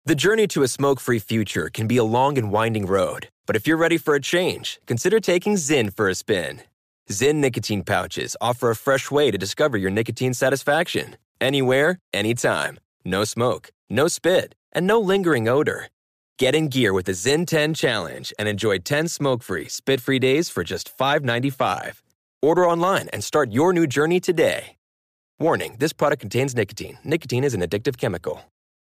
The journey to a smoke-free future can be a long and winding road, but if you're ready for a change, consider taking Zyn for a spin. Zyn nicotine pouches offer a fresh way to discover your nicotine satisfaction. Anywhere, anytime. No smoke, no spit, and no lingering odor. Get in gear with the Zyn 10 Challenge and enjoy 10 smoke-free, spit-free days for just $5.95. Order online and start your new journey today. Warning, this product contains nicotine. Nicotine is an addictive chemical.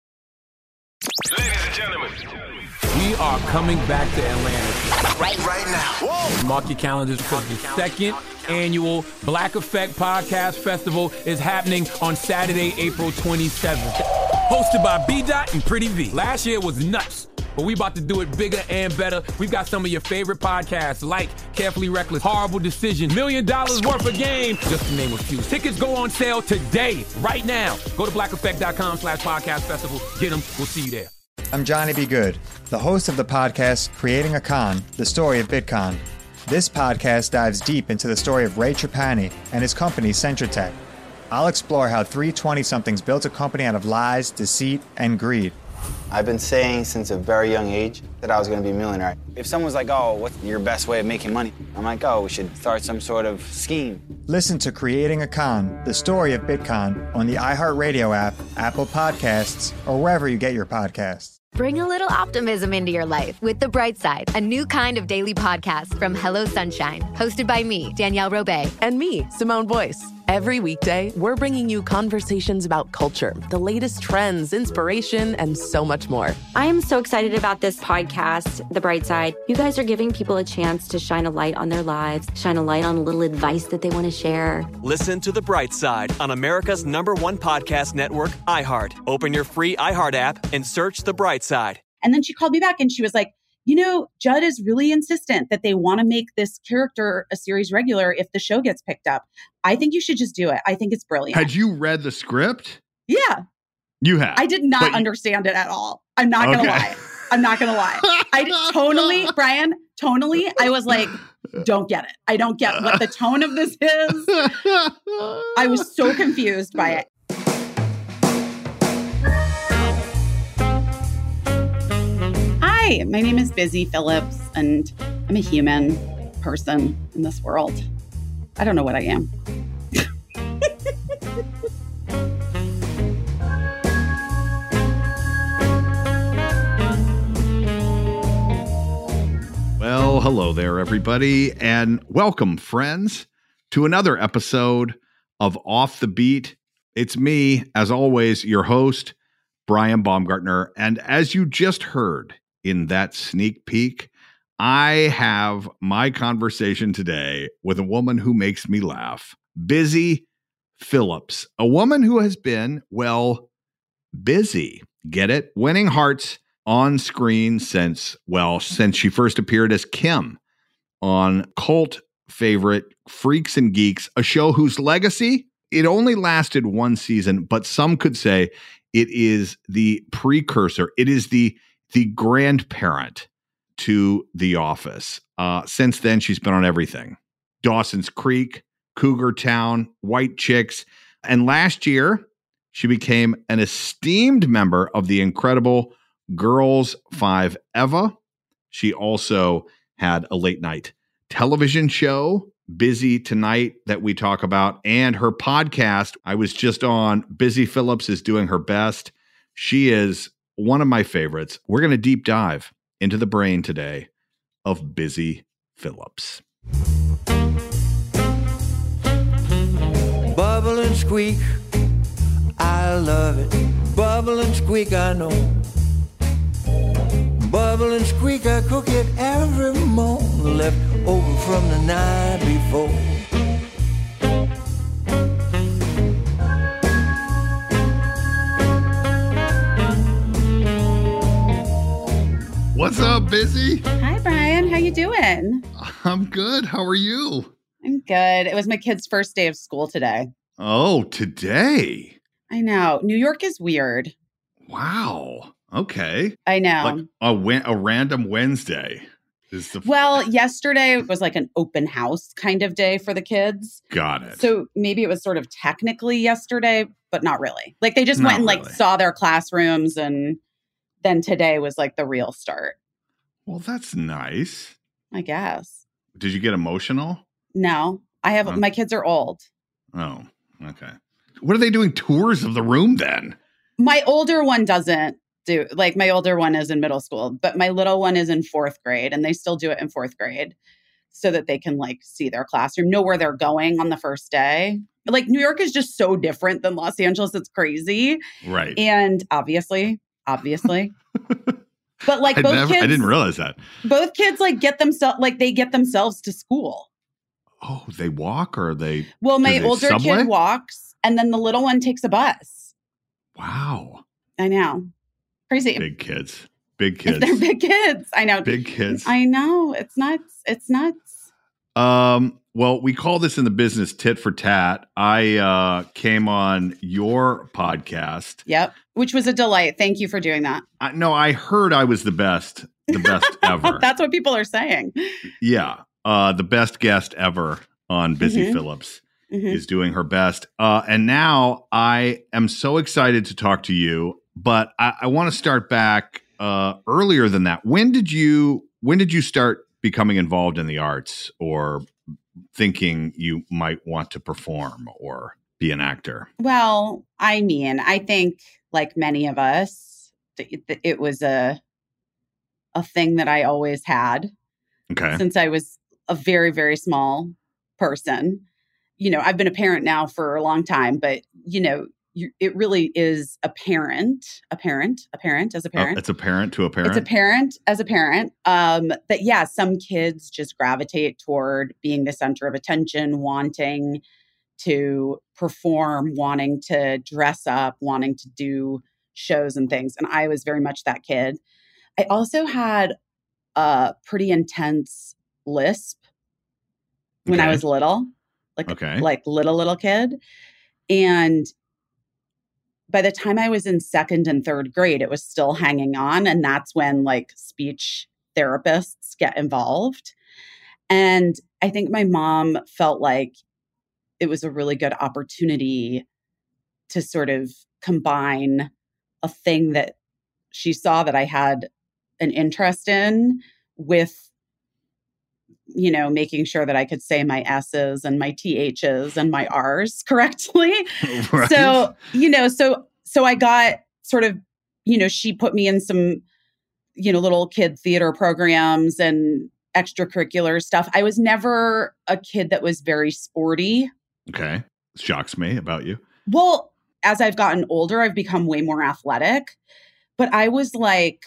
Ladies and gentlemen, we are coming back to Atlanta right now. Whoa. Mark your calendars because the second annual Black Effect Podcast Festival is happening on Saturday, April 27th. Hosted by B-Dot and Pretty V. Last year was nuts, but we about to do it bigger and better. We've got some of your favorite podcasts like Carefully Reckless, Horrible Decision, $1 Million Worth of Game, just to name a few. Tickets go on sale today, right now. Go to blackeffect.com/podcast festival. Get them. We'll see you there. I'm Johnny B. Good, the host of the podcast Creating a Con, the story of Bitcoin. This podcast dives deep into the story of Ray Trapani and his company Centratech. I'll explore how three 20-somethings built a company out of lies, deceit, and greed. I've been saying since a very young age that I was going to be a millionaire. If someone's like, oh, what's your best way of making money? I'm like, oh, we should start some sort of scheme. Listen to Creating a Con, the story of Bitcoin on the iHeartRadio app, Apple Podcasts, or wherever you get your podcasts. Bring a little optimism into your life with The Bright Side, a new kind of daily podcast from Hello Sunshine, hosted by me, Danielle Robay. And me, Simone Boyce. Every weekday, we're bringing you conversations about culture, the latest trends, inspiration, and so much more. I am so excited about this podcast, The Bright Side. You guys are giving people a chance to shine a light on their lives, shine a light on a little advice that they want to share. Listen to The Bright Side on America's #1 podcast network, iHeart. Open your free iHeart app and search The Bright Side. And then she called me back and she was like, you know, Judd is really insistent that they want to make this character a series regular if the show gets picked up. I think you should just do it. I think it's brilliant. Had you read the script? Yeah. You have. I did not understand it at all. I'm not going to lie. I'm not going to lie. Brian, I was like, don't get it. I don't get what the tone of this is. I was so confused by it. Hi, my name is Busy Phillips, and I'm a human person in this world. I don't know what I am. Well, hello there, everybody, and welcome, friends, to another episode of Off the Beat. It's me, as always, your host, Brian Baumgartner, and as you just heard in that sneak peek, I have my conversation today with a woman who makes me laugh, Busy Phillips, a woman who has been, well, busy. Get it? Winning hearts on screen since she first appeared as Kim on cult favorite Freaks and Geeks, a show whose legacy, it only lasted one season, but some could say it is the precursor. It is the grandparent to The Office. Since then, she's been on everything. Dawson's Creek, Cougar Town, White Chicks. And last year, she became an esteemed member of the incredible Girls 5 Eva. She also had a late night television show, Busy Tonight, that we talk about, and her podcast. I was just on. Busy Phillips is doing her best. She is one of my favorites. We're going to deep dive into the brain today of Busy Phillips. Bubble and squeak, I love it. Bubble and squeak, I know. Bubble and squeak, I cook it every morning, left over from the night before. What's up, Busy? Hi, Brian. How you doing? I'm good. How are you? I'm good. It was my kid's first day of school today. Oh, today? I know. New York is weird. Wow. Okay. I know. Like a random Wednesday. Well, yesterday was like an open house kind of day for the kids. Got it. So maybe it was sort of technically yesterday, but not really. Like they just went and like saw their classrooms and then today was like the real start. Well, that's nice. I guess. Did you get emotional? No, I have, my kids are old. Oh, okay. What are they doing tours of the room then? My older one doesn't do, like my older one is in middle school, but my little one is in 4th grade and they still do it in 4th grade so that they can like see their classroom, know where they're going on the first day. Like New York is just so different than Los Angeles. It's crazy. Right. And obviously. But like both kids. I didn't realize that. Both kids like get themselves to school. Oh, they walk or they? Well, my older kid walks and then the little one takes a bus. Wow. I know. Crazy. Big kids. Big kids. They're big kids. I know. Big kids. I know. It's nuts. It's nuts. Well, we call this in the business tit for tat. I came on your podcast. Yep. Which was a delight. Thank you for doing that. I heard I was the best ever. That's what people are saying. Yeah. The best guest ever on Busy Phillips is doing her best. And now I am so excited to talk to you, but I want to start back earlier than that. When did you start becoming involved in the arts or thinking you might want to perform or be an actor? Well, I mean, I think like many of us, it was a thing that I always had. Okay. Since I was a very, very small person. You know, I've been a parent now for a long time, but you know, it really is a parent as a parent. It's a parent to a parent. It's a parent as a parent. That yeah, some kids just gravitate toward being the center of attention, wanting to perform, wanting to dress up, wanting to do shows and things. And I was very much that kid. I also had a pretty intense lisp when I was little, like little kid. And by the time I was in 2nd and 3rd grade, it was still hanging on. And that's when like speech therapists get involved. And I think my mom felt like it was a really good opportunity to sort of combine a thing that she saw that I had an interest in with, you know, making sure that I could say my S's and my THs and my R's correctly. Right. So, you know, so I got sort of, you know, she put me in some, you know, little kid theater programs and extracurricular stuff. I was never a kid that was very sporty. Okay. Shocks me about you. Well, as I've gotten older, I've become way more athletic, but I was like,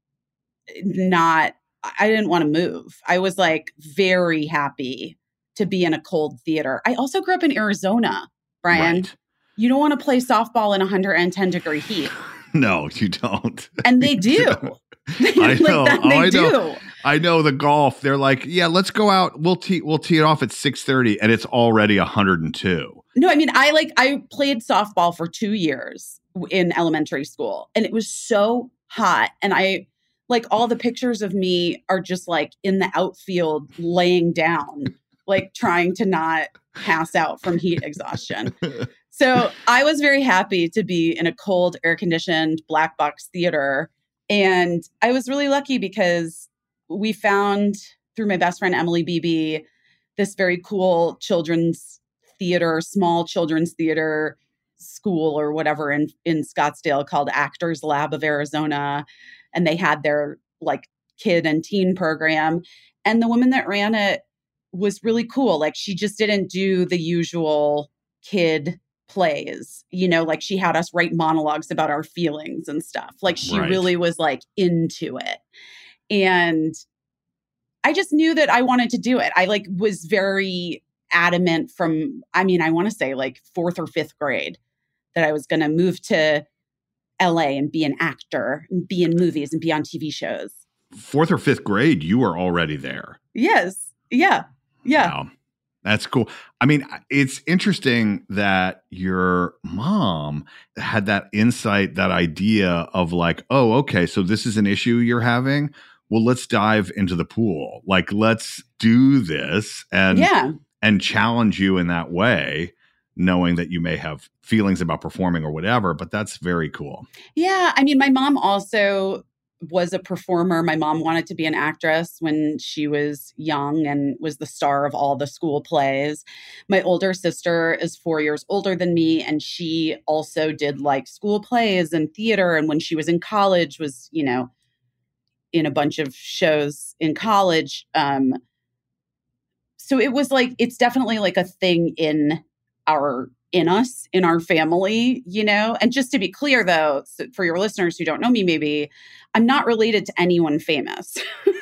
I didn't want to move. I was like very happy to be in a cold theater. I also grew up in Arizona, Brian. Right. You don't want to play softball in 110 degree heat. No, you don't. And they do. I know. I know the golf. They're like, yeah, let's go out. We'll tee it off at 6:30 and it's already 102. No, I mean, I played softball for 2 years in elementary school and it was so hot. And like all the pictures of me are just like in the outfield laying down, like trying to not pass out from heat exhaustion. So I was very happy to be in a cold, air-conditioned black box theater. And I was really lucky because we found through my best friend, Emily Beebe, this very cool children's theater, small children's theater school or whatever in Scottsdale called Actors Lab of Arizona. And they had their like kid and teen program. And the woman that ran it was really cool. Like she just didn't do the usual kid plays, you know, like she had us write monologues about our feelings and stuff. Like she really was like into it. And I just knew that I wanted to do it. I like was very adamant from, I mean, I want to say like 4th or 5th grade that I was going to move to LA and be an actor and be in movies and be on TV shows. 4th or 5th grade, you were already there. Yes. Yeah. Yeah. Wow. That's cool. I mean, it's interesting that your mom had that insight, that idea of like, oh, okay, so this is an issue you're having. Well, let's dive into the pool. Like, let's do this and challenge you in that way. knowing that you may have feelings about performing or whatever, but that's very cool. Yeah. I mean, my mom also was a performer. My mom wanted to be an actress when she was young and was the star of all the school plays. My older sister is 4 years older than me, and she also did like school plays and theater. And when she was in college was, you know, in a bunch of shows in college. So it was like, it's definitely like a thing in our family, you know? And just to be clear though, so for your listeners who don't know me, maybe I'm not related to anyone famous.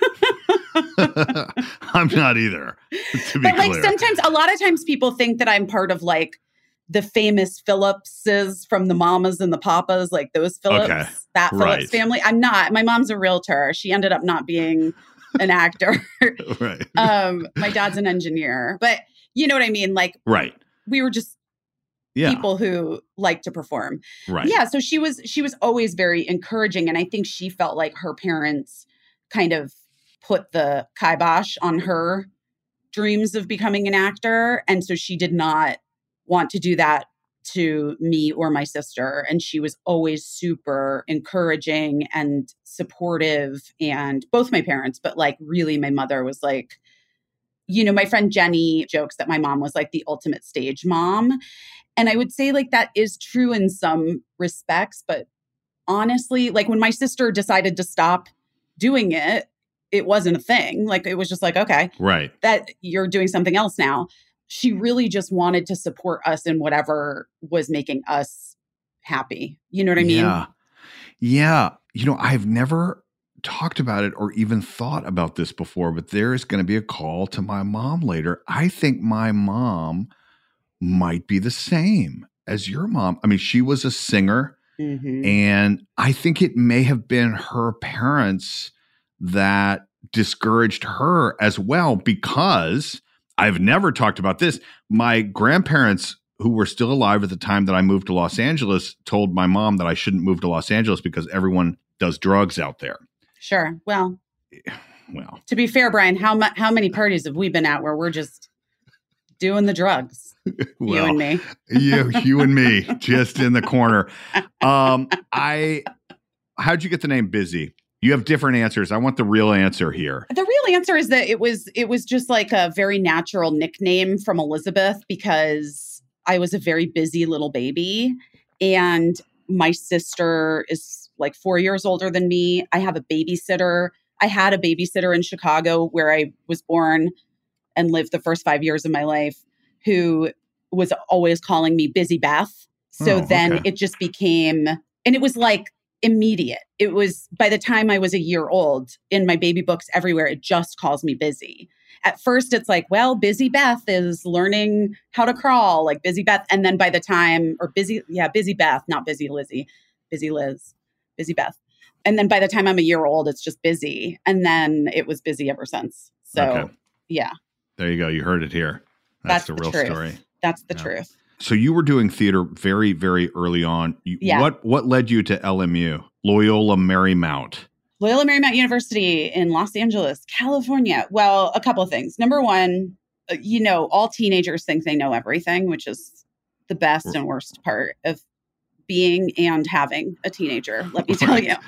I'm not either, to be but like clear. sometimes, a lot of times people think that I'm part of like the famous Phillipses from the Mamas and the Papas, like those Phillips, that Phillips family. I'm not. My mom's a realtor. She ended up not being an actor. Right. My dad's an engineer, but you know what I mean? Like, right. We were just people who like to perform. Right. Yeah. So she was always very encouraging. And I think she felt like her parents kind of put the kibosh on her dreams of becoming an actor. And so she did not want to do that to me or my sister. And she was always super encouraging and supportive, and both my parents, but like really my mother was like, you know, my friend Jenny jokes that my mom was like the ultimate stage mom. And I would say like that is true in some respects, but honestly, like when my sister decided to stop doing it, it wasn't a thing. Like it was just like, okay, right, that you're doing something else now. She really just wanted to support us in whatever was making us happy. You know what I mean? Yeah. Yeah. You know, I've never talked about it or even thought about this before, but there is going to be a call to my mom later. I think my mom might be the same as your mom. I mean, she was a singer, and I think it may have been her parents that discouraged her as well, because I've never talked about this. My grandparents, who were still alive at the time that I moved to Los Angeles, told my mom that I shouldn't move to Los Angeles because everyone does drugs out there. Sure. Well, to be fair, Brian, how many parties have we been at where we're just doing the drugs? Well, you and me. you and me, just in the corner. How'd you get the name Busy? You have different answers. I want the real answer here. The real answer is that it was just like a very natural nickname from Elizabeth, because I was a very busy little baby, and my sister is like 4 years older than me. I have a babysitter. I had a babysitter in Chicago where I was born and lived the first 5 years of my life, who was always calling me Busy Beth. So then it just became, and it was like immediate. It was by the time I was a year old, in my baby books everywhere, it just calls me Busy. At first it's like, well, Busy Beth is learning how to crawl, like Busy Beth. And then by the time, or Busy Beth, not Busy Lizzie, Busy Liz, Busy Beth. And then by the time I'm a year old, it's just Busy. And then it was Busy ever since. So yeah. There you go. You heard it here. That's the real truth. Story. That's the truth. So you were doing theater very, very early on. What led you to LMU, Loyola Marymount? Loyola Marymount University in Los Angeles, California. Well, a couple of things. Number one, you know, all teenagers think they know everything, which is the best and worst part of being and having a teenager, let me tell you.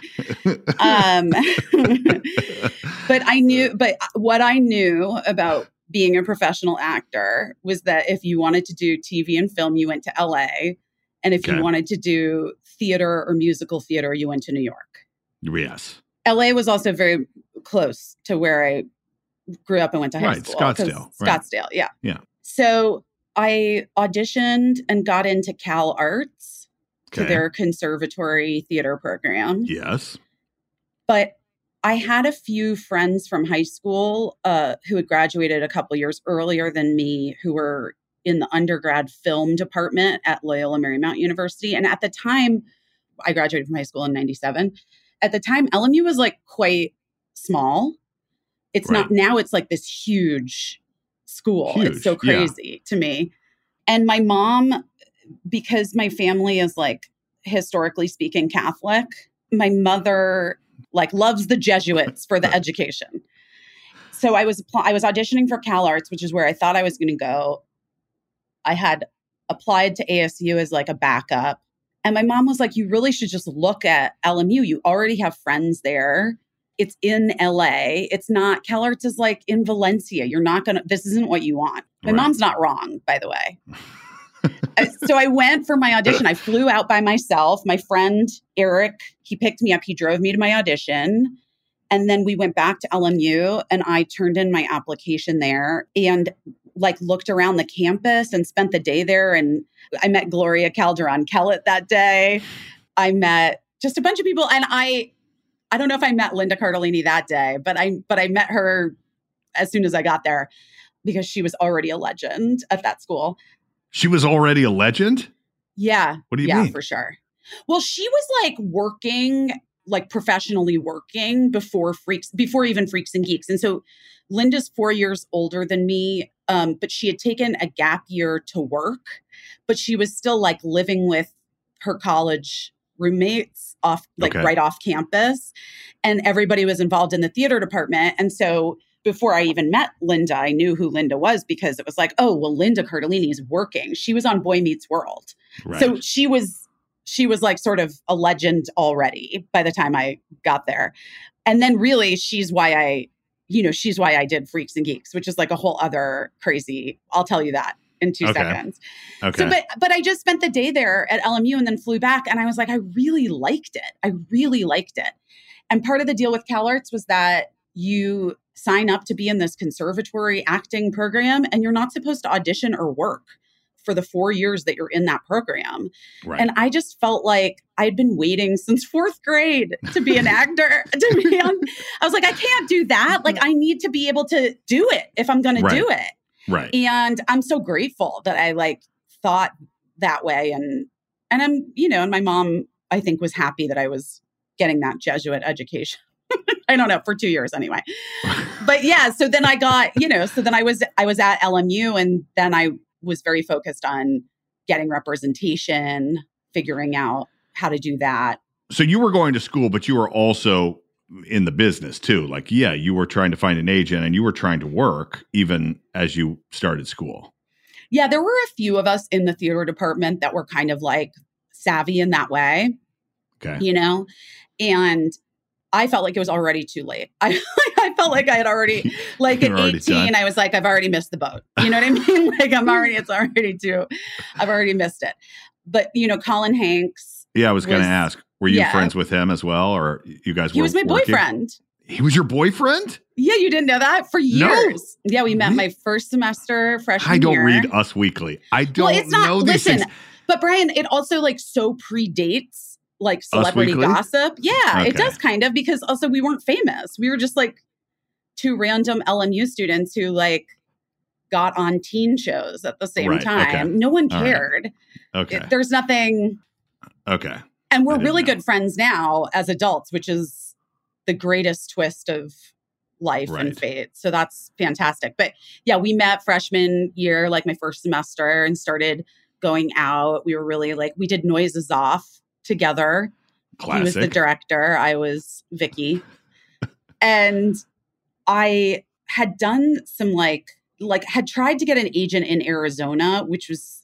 But what I knew about being a professional actor was that if you wanted to do TV and film, you went to LA. And if you wanted to do theater or musical theater, you went to New York. Yes. LA was also very close to where I grew up and went to high school. Scottsdale. Yeah. Yeah. So I auditioned and got into Cal Arts to their conservatory theater program. Yes. But I had a few friends from high school who had graduated a couple years earlier than me, who were in the undergrad film department at Loyola Marymount University. And at the time, I graduated from high school in 97. At the time, LMU was like quite small. It's not now. It's like this huge school. It's so crazy to me. And my mom, because my family is like historically speaking Catholic, my mother like loves the Jesuits for the education. So I was auditioning for Cal Arts, which is where I thought I was going to go. I had applied to ASU as like a backup. And my mom was like, you really should just look at LMU. You already have friends there. It's in LA. It's not, CalArts is like in Valencia. You're not going to, this isn't what you want. My mom's not wrong, by the way. So I went for my audition. I flew out by myself. My friend, Eric, he picked me up. He drove me to my audition. And then we went back to LMU and I turned in my application there and like looked around the campus and spent the day there. And I met Gloria Calderon-Kellett that day. I met just a bunch of people. And I don't know if I met Linda Cardellini that day, but I met her as soon as I got there because she was already a legend at that school. She was already a legend? Yeah. What do you mean? Yeah, for sure. Well, she was like working, like professionally working before even Freaks and Geeks. And so Linda's 4 years older than me, but she had taken a gap year to work, but she was still like living with her college roommates right off campus. And everybody was involved in the theater department. And so before I even met Linda, I knew who Linda was because it was like, oh, well, Linda Cardellini is working. She was on Boy Meets World. Right. So she was like sort of a legend already by the time I got there. And then really she's why I did Freaks and Geeks, which is like a whole other crazy, I'll tell you that in 2 seconds. Okay. So, but I just spent the day there at LMU and then flew back and I was like, I really liked it. And part of the deal with CalArts was that you sign up to be in this conservatory acting program and you're not supposed to audition or work for the 4 years that you're in that program. Right. And I just felt like I'd been waiting since 4th grade to be an actor, I was like, I can't do that. Like I need to be able to do it if I'm going to do it. Right. And I'm so grateful that I like thought that way. And I'm, and my mom, I think, was happy that I was getting that Jesuit education. I don't know, for 2 years anyway. But yeah, so then I got, then I was at LMU and then I was very focused on getting representation, figuring out how to do that. So you were going to school, but you were also in the business too. Like, yeah, you were trying to find an agent and you were trying to work even as you started school. Yeah, there were a few of us in the theater department that were kind of like savvy in that way. Okay. And I felt like it was already too late. I felt like I had already, like at 18, I was like, I've already missed the boat. You know what I mean? Like I've already missed it. But, Colin Hanks. Yeah, I was going to ask, were you friends with him as well? Or you guys were He was my boyfriend. He was your boyfriend? Yeah, you didn't know that? For years. No. Yeah, we met my first semester freshman year. I don't read Us Weekly. I don't know these things. But Brian, it also like so predates like celebrity gossip. Yeah, It does kind of, because also we weren't famous. We were just like two random LMU students who like got on teen shows at the same time. Okay. No one cared. Right. Okay. There's nothing. Okay. And we're really good friends now as adults, which is the greatest twist of life and fate. So that's fantastic. But yeah, we met freshman year, like my first semester, and started going out. We were really like, we did Noises Off together. Classic. He was the director. I was Vicky. And I had done some had tried to get an agent in Arizona, which was,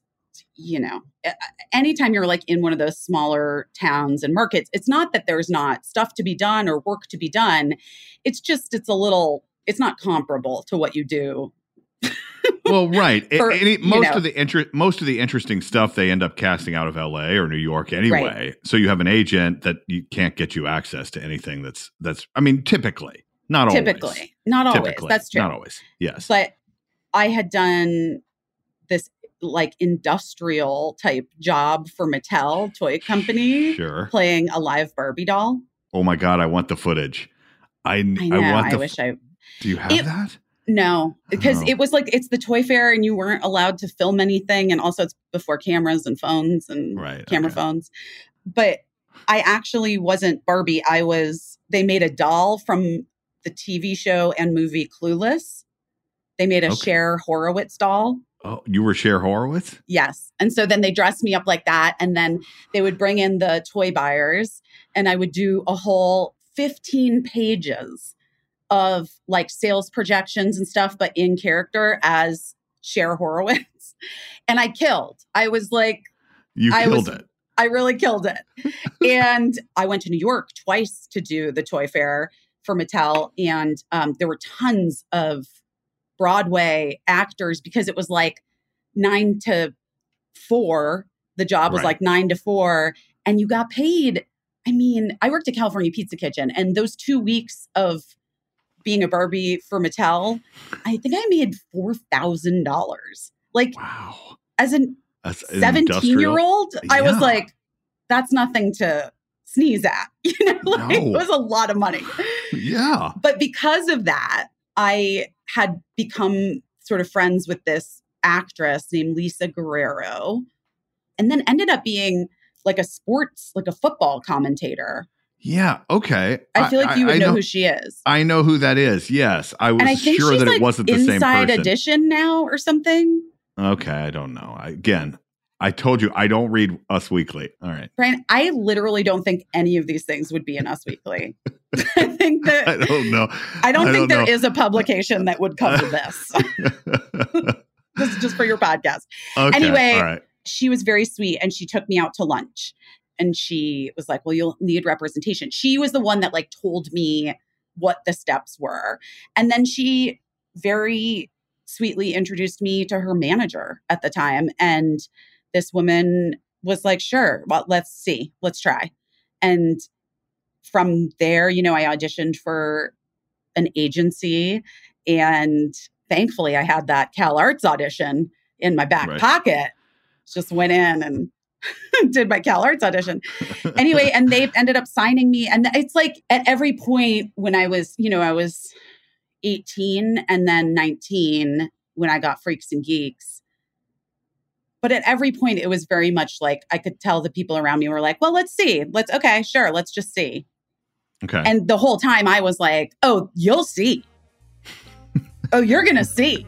anytime you're like in one of those smaller towns and markets, it's not that there's not stuff to be done or work to be done. It's just, it's not comparable to what you do. Well, right. Most of the interesting stuff they end up casting out of LA or New York anyway. Right. So you have an agent that you can't get you access to anything that's I mean, typically, not always. That's true. Not always. Yes. But I had done this like industrial type job for Mattel Toy Company, playing a live Barbie doll. Oh my God, I want the footage. I wish I. Do you have that? No, because it was like, it's the toy fair and you weren't allowed to film anything. And also it's before cameras and phones and camera phones. But I actually wasn't Barbie. They made a doll from the TV show and movie Clueless. They made a Cher Horowitz doll. Oh, you were Cher Horowitz? Yes. And so then they dressed me up like that. And then they would bring in the toy buyers and I would do a whole 15 pages of like sales projections and stuff, but in character as Cher Horowitz. And I killed. I was like, You killed it. I really killed it. And I went to New York twice to do the toy fair for Mattel. And there were tons of Broadway actors because it was like 9 to 4. The job was like 9 to 4. And you got paid. I mean, I worked at California Pizza Kitchen. And those 2 weeks of being a Barbie for Mattel, I think I made $4,000. Like, wow. As a 17-year-old, I was like, that's nothing to sneeze at. You know, like, it was a lot of money. Yeah. But because of that, I had become sort of friends with this actress named Lisa Guerrero, and then ended up being like a football commentator. Yeah. Okay. I feel like you would know who she is. I know who that is. Yes. I was sure that it wasn't the same person. Inside Edition now or something. Okay. I don't know. I told you I don't read Us Weekly. All right. Brian, I literally don't think any of these things would be in Us Weekly. I think that I don't know. I don't think there is a publication that would cover this. This is just for your podcast. Okay. Anyway, all right. She was very sweet and she took me out to lunch. And she was like, well, you'll need representation. She was the one that like told me what the steps were. And then she very sweetly introduced me to her manager at the time. And this woman was like, sure, well, let's see, let's try. And from there, you know, I auditioned for an agency, and thankfully I had that Cal Arts audition in my back pocket. Just went in and did my Cal Arts audition. Anyway, and they ended up signing me. And it's like at every point when I was, you know, I was 18 and then 19 when I got Freaks and Geeks. But at every point, it was very much like I could tell the people around me were like, well, let's see. Okay, sure. Let's just see. Okay. And the whole time I was like, oh, you'll see. Oh, you're going to see.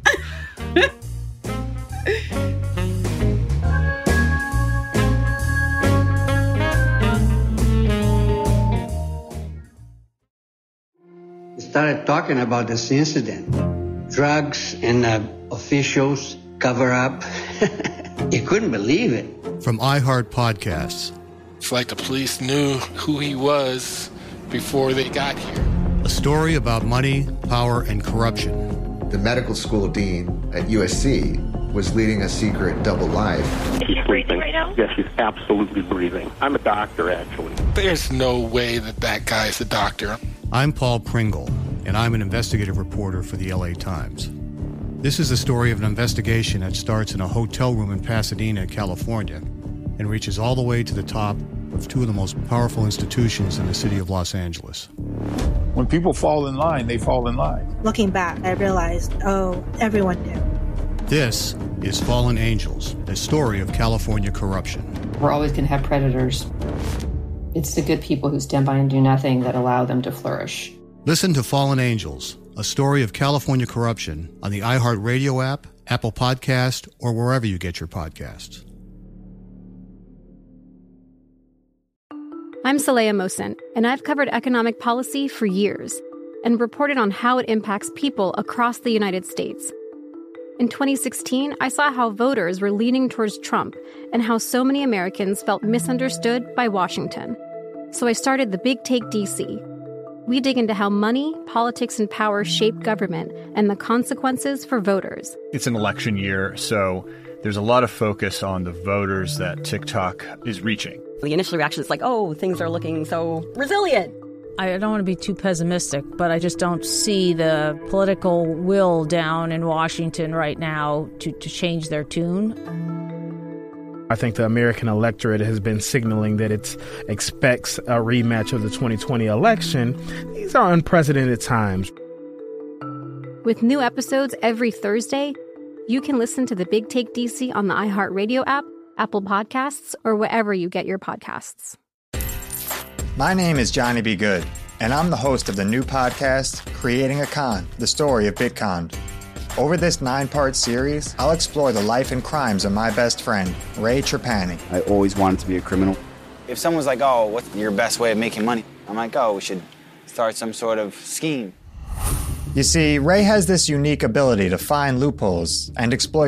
We started talking about this incident. Drugs and officials cover up. You couldn't believe it. From iHeart Podcasts. It's like the police knew who he was before they got here. A story about money, power, and corruption. The medical school dean at USC was leading a secret double life. She's breathing right now? Yes, she's absolutely breathing. I'm a doctor, actually. There's no way that guy's a doctor. I'm Paul Pringle, and I'm an investigative reporter for the LA Times. This is the story of an investigation that starts in a hotel room in Pasadena, California, and reaches all the way to the top of two of the most powerful institutions in the city of Los Angeles. When people fall in line, they fall in line. Looking back, I realized, everyone knew. This is Fallen Angels, the story of California corruption. We're always going to have predators. It's the good people who stand by and do nothing that allow them to flourish. Listen to Fallen Angels, a story of California corruption on the iHeart Radio app, Apple Podcast, or wherever you get your podcasts. I'm Saleha Mohsen, and I've covered economic policy for years and reported on how it impacts people across the United States. In 2016, I saw how voters were leaning towards Trump and how so many Americans felt misunderstood by Washington. So I started the Big Take DC. We dig into how money, politics, and power shape government and the consequences for voters. It's an election year, so there's a lot of focus on the voters that TikTok is reaching. The initial reaction is like, oh, things are looking so resilient. I don't want to be too pessimistic, but I just don't see the political will down in Washington right now to change their tune. I think the American electorate has been signaling that it expects a rematch of the 2020 election. These are unprecedented times. With new episodes every Thursday, you can listen to the Big Take DC on the iHeartRadio app, Apple Podcasts, or wherever you get your podcasts. My name is Johnny B. Good, and I'm the host of the new podcast, Creating a Con, the story of Bitcoin. Over this 9-part series, I'll explore the life and crimes of my best friend, Ray Trapani. I always wanted to be a criminal. If someone's like, oh, what's your best way of making money? I'm like, oh, we should start some sort of scheme. You see, Ray has this unique ability to find loopholes and exploit them.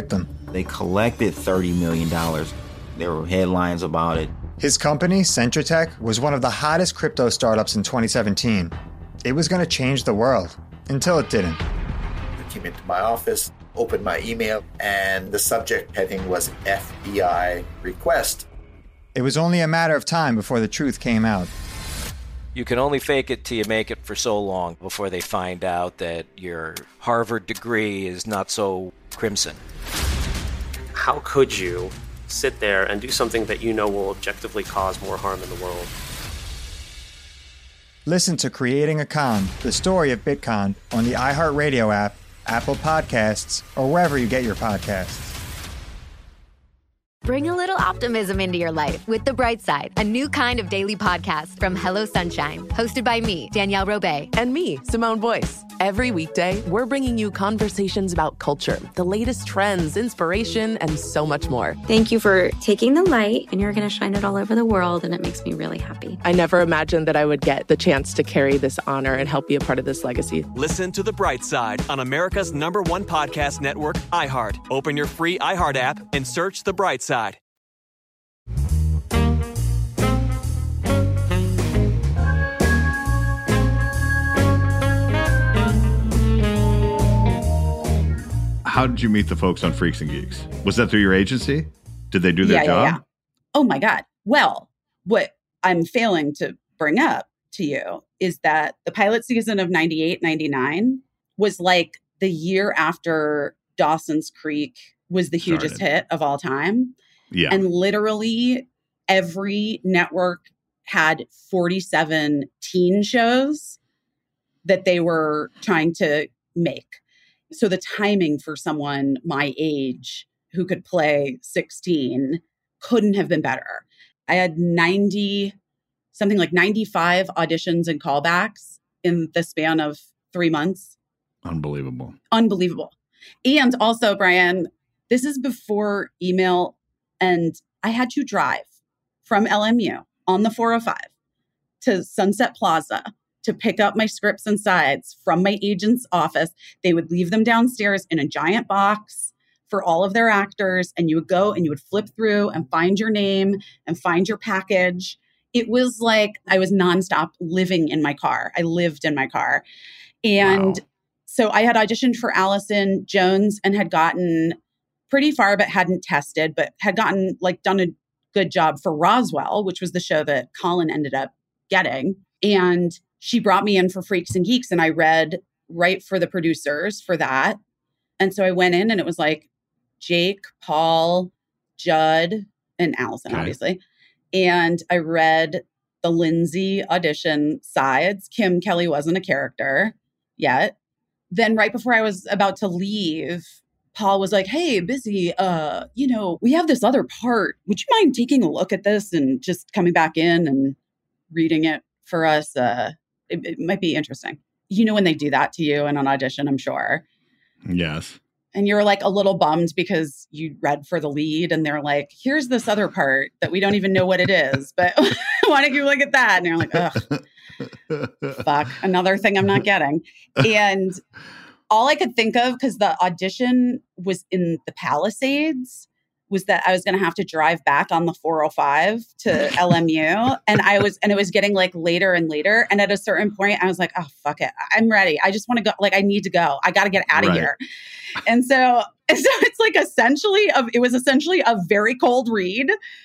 They collected $30 million. There were headlines about it. His company, Centratech, was one of the hottest crypto startups in 2017. It was going to change the world, until it didn't. I came into my office, opened my email, and the subject heading was FBI request. It was only a matter of time before the truth came out. You can only fake it till you make it for so long before they find out that your Harvard degree is not so crimson. How could you sit there and do something that you know will objectively cause more harm in the world? Listen to Creating a Con, the story of Bitcon, on the iHeartRadio app, Apple Podcasts, or wherever you get your podcasts. Bring a little optimism into your life with The Bright Side, a new kind of daily podcast from Hello Sunshine, hosted by me, Danielle Robay. And me, Simone Boyce. Every weekday, we're bringing you conversations about culture, the latest trends, inspiration, and so much more. Thank you for taking the light, and you're going to shine it all over the world, and it makes me really happy. I never imagined that I would get the chance to carry this honor and help be a part of this legacy. Listen to The Bright Side on America's #1 podcast network, iHeart. Open your free iHeart app and search The Bright Side. How did you meet the folks on Freaks and Geeks? Was that through your agency? Did they do their job? Yeah. Oh my God. Well, what I'm failing to bring up to you is that the pilot season of 98, 99 was like the year after Dawson's Creek was the hugest hit of all time. Yeah. And literally every network had 47 teen shows that they were trying to make. So the timing for someone my age who could play 16 couldn't have been better. I had 95 auditions and callbacks in the span of 3 months. Unbelievable. And also, Brian, this is before email, and I had to drive from LMU on the 405 to Sunset Plaza to pick up my scripts and sides from my agent's office. They would leave them downstairs in a giant box for all of their actors, and you would go and you would flip through and find your name and find your package. It was like I was nonstop living in my car. I lived in my car. And so I had auditioned for Allison Jones and had gotten pretty far, but hadn't tested, but had gotten done a good job for Roswell, which was the show that Colin ended up getting. And she brought me in for Freaks and Geeks, and I read right for the producers for that. And so I went in, and it was like Jake, Paul, Judd, and Allison, obviously. And I read the Lindsay audition sides. Kim Kelly wasn't a character yet. Then right before I was about to leave, Paul was like, "Hey, Busy, we have this other part. Would you mind taking a look at this and just coming back in and reading it for us? It might be interesting." You know when they do that to you in an audition, I'm sure. Yes. And you're like a little bummed because you read for the lead and they're like, "Here's this other part that we don't even know what it is, but why don't you look at that?" And you're like, "Ugh, fuck, another thing I'm not getting." And all I could think of, because the audition was in the Palisades, was that I was going to have to drive back on the 405 to LMU. And it was getting like later and later. And at a certain point, I was like, "Oh, fuck it. I'm ready. I just want to go. Like, I need to go. I got to get out of here." And so it's like it was essentially a very cold read.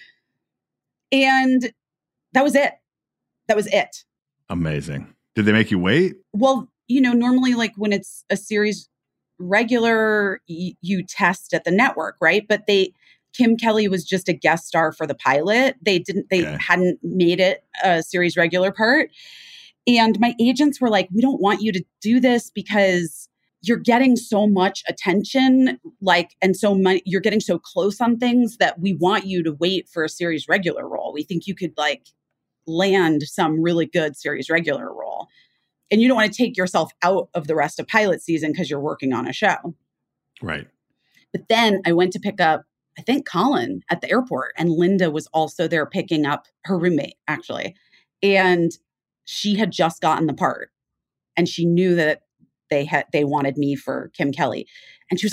And that was it. Amazing. Did they make you wait? Well, normally like when it's a series regular, you test at the network, right? But Kim Kelly was just a guest star for the pilot. They hadn't made it a series regular part. And my agents were like, "We don't want you to do this because you're getting so much attention, and you're getting so close on things that we want you to wait for a series regular role. We think you could land some really good series regular role. And you don't want to take yourself out of the rest of pilot season because you're working on a show." Right. But then I went to pick up, I think, Colin at the airport, and Linda was also there picking up her roommate, actually. And she had just gotten the part, and she knew that they wanted me for Kim Kelly. And she was like,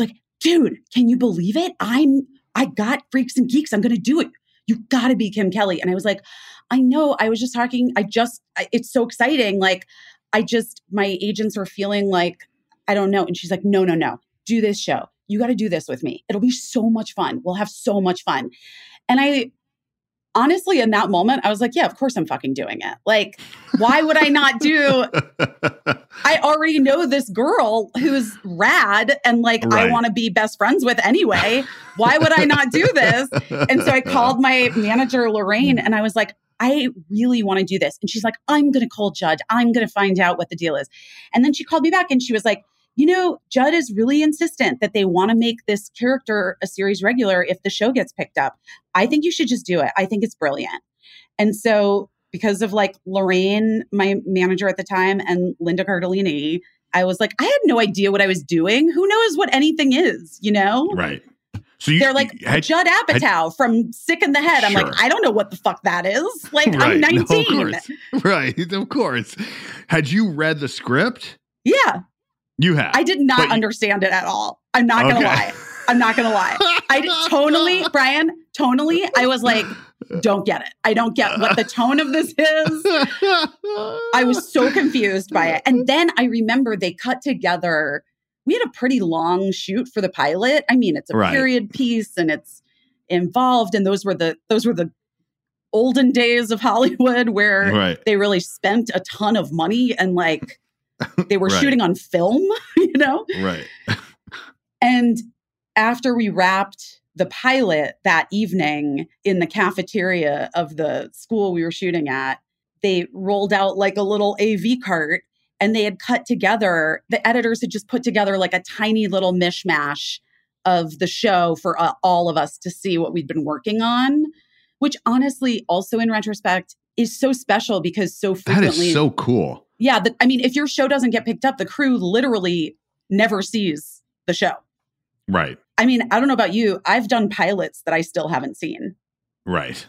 dude, can you believe it? I got Freaks and Geeks. I'm going to do it. You got to be Kim Kelly. And I was like, I know. I was just talking. It's so exciting. Like, my agents are feeling like, I don't know. And she's like, no, do this show. You got to do this with me. It'll be so much fun. We'll have so much fun. And I honestly, in that moment, I was like, yeah, of course I'm fucking doing it. Like, why would I not do? I already know this girl who's rad and like, I want to be best friends with anyway. Why would I not do this? And so I called my manager, Lorraine, and I was like, I really want to do this. And she's like, I'm going to call Judd. I'm going to find out what the deal is. And then she called me back and she was like, you know, Judd is really insistent that they want to make this character a series regular if the show gets picked up. I think you should just do it. I think it's brilliant. And so because of like Lorraine, my manager at the time, and Linda Cardellini, I was like, I had no idea what I was doing. Who knows what anything is, you know? Right. So they're like, Judd Apatow from Sick in the Head. I'm like, I don't know what the fuck that is. Like, I'm 19. No, of course. Had you read the script? Yeah. You have. I did not understand it at all. I'm not going to lie. I'm not going to lie. Brian, I was like, don't get it. I don't get what the tone of this is. I was so confused by it. And then I remember they cut together. We had a pretty long shoot for the pilot. I mean, it's a period piece and it's involved. And those were the olden days of Hollywood where they really spent a ton of money and like they were shooting on film, you know? Right. And after we wrapped the pilot that evening in the cafeteria of the school we were shooting at, they rolled out like a little AV cart and they had cut together, the editors had just put together like a tiny little mishmash of the show for all of us to see what we'd been working on, which honestly, also in retrospect, is so special because so frequently... That is so cool. Yeah. I mean, if your show doesn't get picked up, the crew literally never sees the show. Right. I mean, I don't know about you. I've done pilots that I still haven't seen. Right.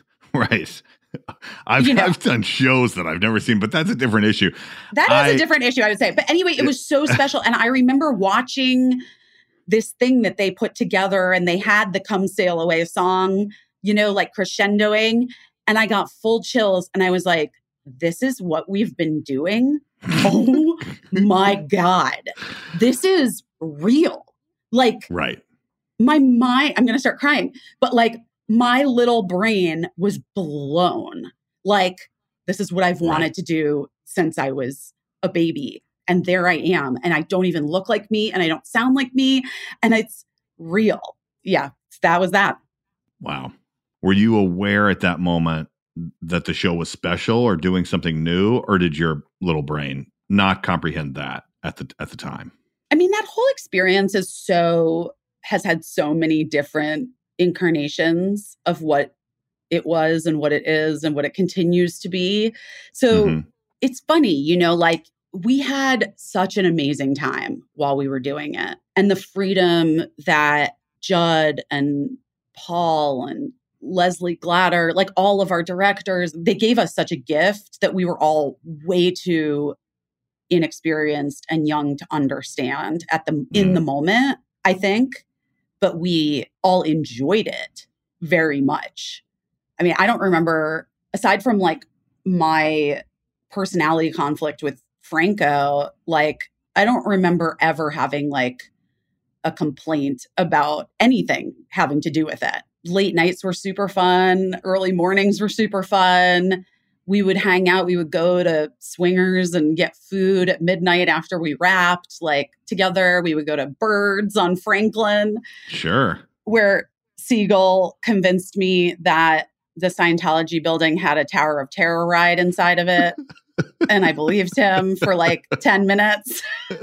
I've done shows that I've never seen, but that's a different issue. That is a different issue, I would say. But anyway, it was so special. And I remember watching this thing that they put together and they had the Come Sail Away song, you know, like crescendoing. And I got full chills and I was like, this is what we've been doing. Oh my God. This is real. Like, my mind, I'm going to start crying, but like my little brain was blown. Like, this is what I've wanted to do since I was a baby. And there I am. And I don't even look like me and I don't sound like me. And it's real. Yeah, that was that. Wow. Were you aware at that moment that the show was special or doing something new, or did your little brain not comprehend that at the time? I mean, that whole experience has had so many different incarnations of what it was and what it is and what it continues to be. So it's funny, you know, like we had such an amazing time while we were doing it. And the freedom that Judd and Paul and Leslie Glatter, like all of our directors, they gave us such a gift that we were all way too inexperienced and young to understand in the moment, I think. But we all enjoyed it very much. I mean, I don't remember, aside from like my personality conflict with Franco, like I don't remember ever having like a complaint about anything having to do with it. Late nights were super fun. Early mornings were super fun. We would hang out. We would go to Swingers and get food at midnight after we wrapped, like together. We would go to Birds on Franklin. Sure. Where Siegel convinced me that the Scientology building had a Tower of Terror ride inside of it. And I believed him for like 10 minutes.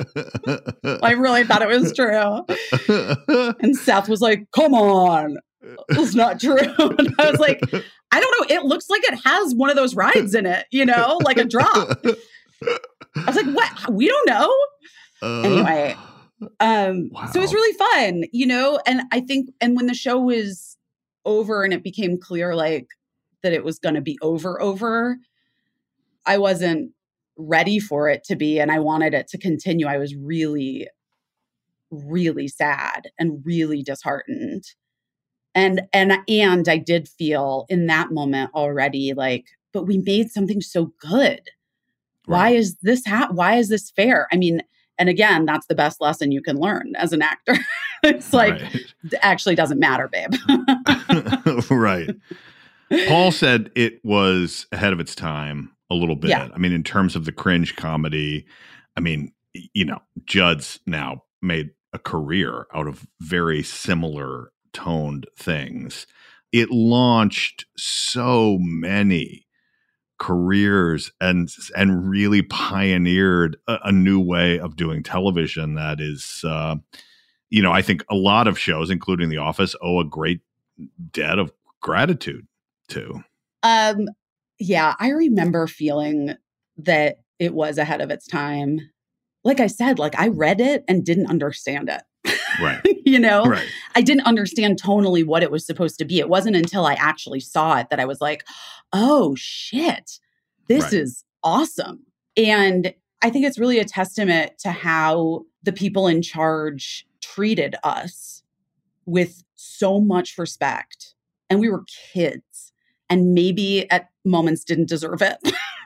I really thought it was true. And Seth was like, come on. It's not true. And I was like, I don't know. It looks like it has one of those rides in it, you know, like a drop. I was like, what? We don't know. Anyway. Wow. So it was really fun, you know, and I think, and when the show was over and it became clear, like that it was going to be over, I wasn't ready for it to be, and I wanted it to continue. I was really really sad and really disheartened. And I did feel in that moment already like, but we made something so good. Why is this why is this fair? I mean, and again, that's the best lesson you can learn as an actor. It's like, it actually doesn't matter, babe. Right. Paul said it was ahead of its time a little bit. Yeah. I mean, in terms of the cringe comedy, I mean, you know, Judd's now made a career out of very similar toned things. It launched so many careers and really pioneered a new way of doing television that is, you know, I think a lot of shows, including The Office, owe a great debt of gratitude to. Yeah, I remember feeling that it was ahead of its time. Like I said, like I read it and didn't understand it. Right. You know, right. I didn't understand tonally what it was supposed to be. It wasn't until I actually saw it that I was like, oh shit, this is awesome. And I think it's really a testament to how the people in charge treated us with so much respect. And we were kids and maybe at moments didn't deserve it.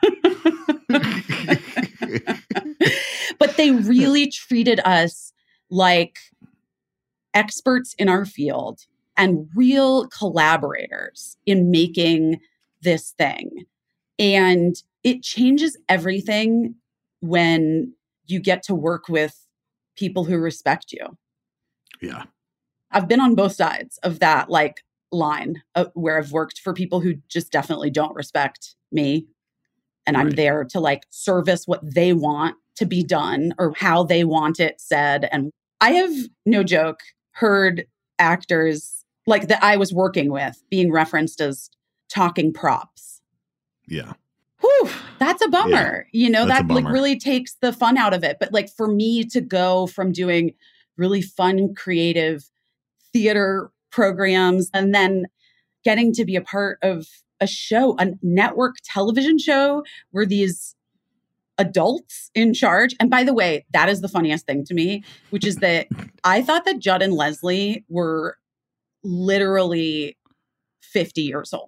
But they really treated us like experts in our field and real collaborators in making this thing. And it changes everything when you get to work with people who respect you. Yeah. I've been on both sides of that like line where I've worked for people who just definitely don't respect me. And I'm there to like service what they want to be done or how they want it said. And I have, no joke, heard actors like that I was working with being referenced as talking props. Yeah. Whew, that's a bummer. Yeah, you know, that like really takes the fun out of it. But like for me to go from doing really fun, creative theater programs and then getting to be a part of a show, a network television show where these adults in charge. And by the way, that is the funniest thing to me, which is that I thought that Judd and Leslie were literally 50 years old.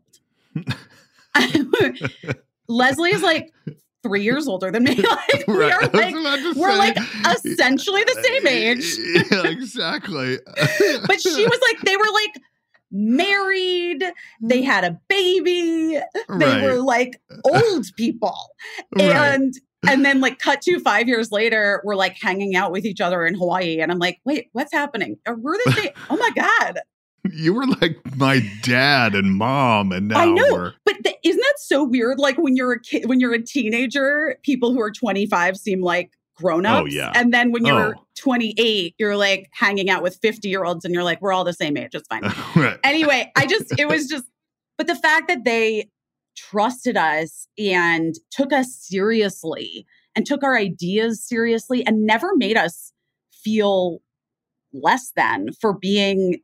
Leslie is like 3 years older than me. Like we're like essentially the same age. Yeah, exactly. But she was like, they were like married, they had a baby, they were like old people. And then like cut to 5 years later, we're like hanging out with each other in Hawaii. And I'm like, wait, what's happening? We're the same. Oh my God. You were like my dad and mom, and now I know, but isn't that so weird? Like when you're a kid, when you're a teenager, people who are 25 seem like grown-ups. Oh, yeah. And then when you're 28, you're like hanging out with 50-year-olds and you're like, we're all the same age. It's fine. Right. Anyway, but the fact that they trusted us and took us seriously and took our ideas seriously and never made us feel less than for being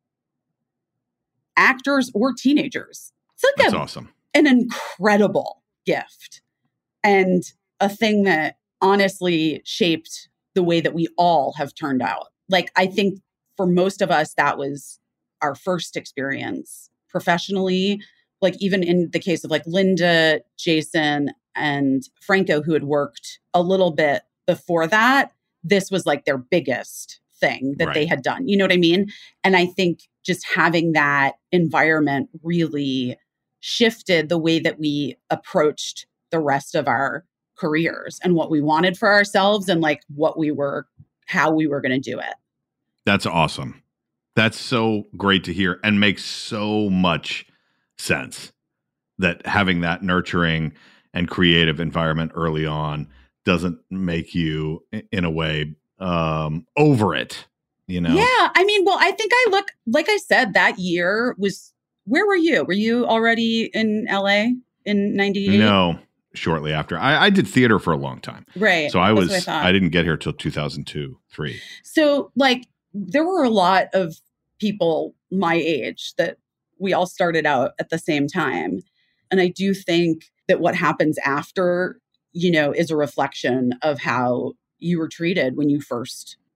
actors or teenagers. It's like That's awesome. An incredible gift and a thing that honestly shaped the way that we all have turned out. Like, I think for most of us, that was our first experience professionally. Like even in the case of like Linda, Jason, and Franco, who had worked a little bit before that, this was like their biggest thing that they had done. You know what I mean? And I think just having that environment really shifted the way that we approached the rest of our careers and what we wanted for ourselves and like how we were going to do it. That's awesome. That's so great to hear and makes so much sense that having that nurturing and creative environment early on doesn't make you in a way over it, you know? Yeah. I mean, well, I think like I said, that year was, where were you? Were you already in LA in 98? No, shortly after. I did theater for a long time. Right. So I didn't get here till 2002, 3. So like there were a lot of people my age that we all started out at the same time. And I do think that what happens after, you know, is a reflection of how you were treated when you first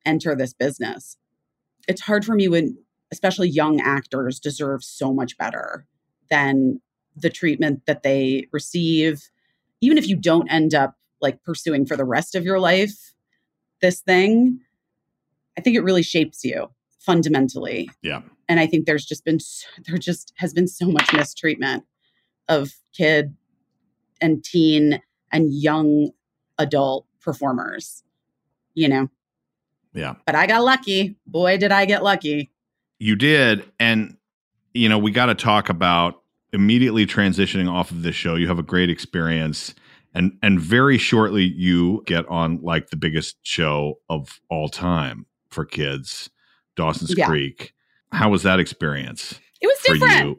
enter this business. It's hard for me when, especially young actors, deserve so much better than the treatment that they receive. Even if you don't end up like pursuing for the rest of your life this thing, I think it really shapes you fundamentally. Yeah. And I think there just has been so much mistreatment of kid and teen and young adult performers, you know? Yeah. But I got lucky. Boy, did I get lucky. You did. And, you know, we got to talk about immediately transitioning off of this show. You have a great experience. And very shortly, you get on like the biggest show of all time for kids, Dawson's Creek. How was that experience? It was different.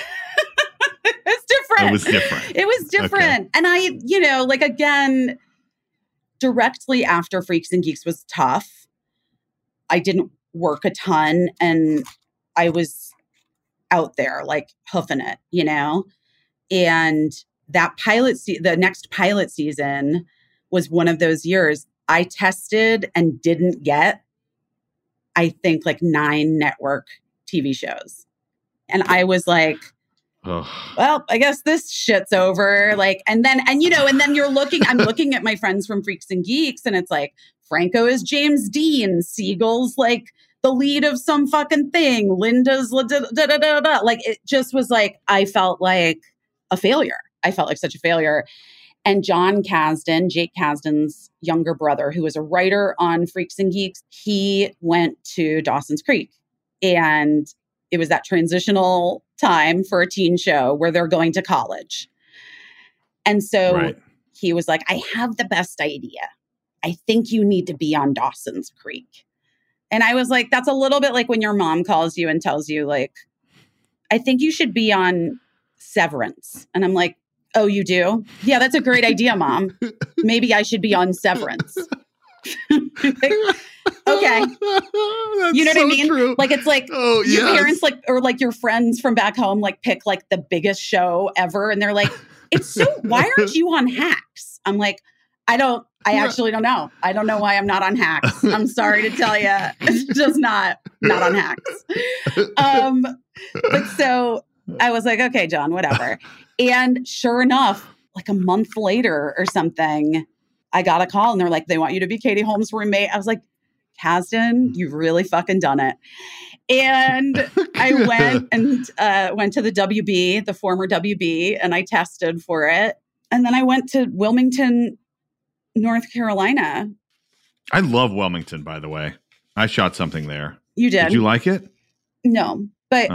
It was different. It was different. Okay. And I, you know, like, again, directly after Freaks and Geeks was tough. I didn't work a ton and I was out there like hoofing it, you know? And that the next pilot season was one of those years I tested and didn't get, I think, like 9 network TV shows. And I was like, well, I guess this shit's over. Like, and then I'm looking at my friends from Freaks and Geeks, and it's like, Franco is James Dean, Siegel's like the lead of some fucking thing, Linda's da-da-da-da-da. Like, it just was like, I felt like a failure. I felt like such a failure. And John Kasdan, Jake Kasdan's younger brother, who was a writer on Freaks and Geeks, he went to Dawson's Creek. And it was that transitional time for a teen show where they're going to college. And so he was like, I have the best idea. I think you need to be on Dawson's Creek. And I was like, that's a little bit like when your mom calls you and tells you, like, I think you should be on Severance. And I'm like, oh, you do? Yeah, that's a great idea, Mom. Maybe I should be on Severance. Like, okay. You know what I mean? True. Like, it's like your parents, like, or like your friends from back home, like, pick like the biggest show ever. And they're like, why aren't you on Hacks? I'm like, I actually don't know. I don't know why I'm not on Hacks. I'm sorry to tell you. It's just not on Hacks. But so I was like, okay, John, whatever. And sure enough, like a month later or something, I got a call and they're like, they want you to be Katie Holmes' roommate. I was like, Kasdan, you've really fucking done it. And I went to the WB, the former WB, and I tested for it. And then I went to Wilmington, North Carolina. I love Wilmington, by the way. I shot something there. You did? Did you like it? No, but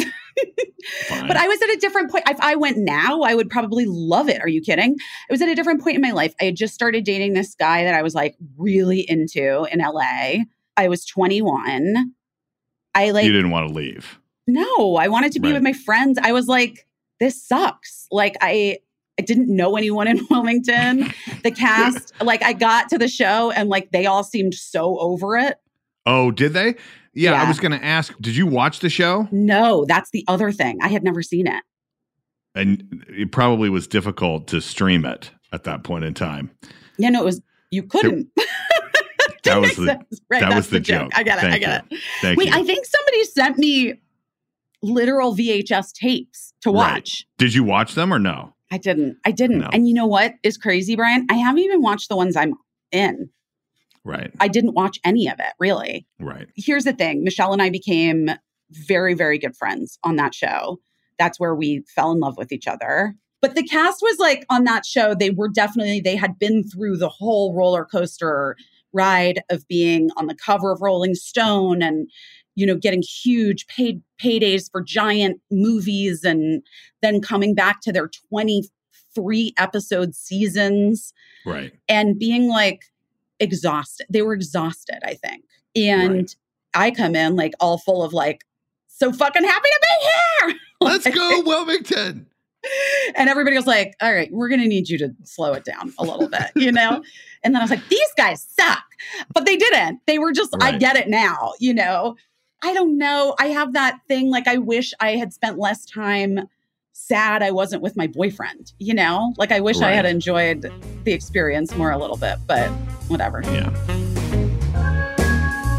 but I was at a different point. If I went now, I would probably love it. Are you kidding? I was at a different point in my life. I had just started dating this guy that I was like really into in LA. I was 21. You didn't want to leave. No, I wanted to be with my friends. I was like, this sucks. Like, I didn't know anyone in Wilmington. The cast, like, I got to the show and like they all seemed so over it. Oh, did they? Yeah. I was going to ask, did you watch the show? No, that's the other thing. I had never seen it. And it probably was difficult to stream it at that point in time. Yeah, no, you couldn't. That was the joke. I get it. Thank you. I think somebody sent me literal VHS tapes to watch. Right. Did you watch them or no? I didn't. No. And you know what is crazy, Brian? I haven't even watched the ones I'm in. Right. I didn't watch any of it, really. Right. Here's the thing. Michelle and I became very, very good friends on that show. That's where we fell in love with each other. But the cast was like on that show, they had been through the whole roller coaster ride of being on the cover of Rolling Stone and, you know, getting huge paydays for giant movies and then coming back to their 23 episode seasons. Right. And being like exhausted. They were exhausted, I think. And I come in like all full of like, so fucking happy to be here. Let's go, Wilmington. And everybody was like, all right, we're going to need you to slow it down a little bit, you know? And then I was like, these guys suck. But they didn't. They were just, I get it now, you know? I don't know. I have that thing, like, I wish I had spent less time sad I wasn't with my boyfriend, you know? Like, I wish I had enjoyed the experience more a little bit, but whatever. Yeah.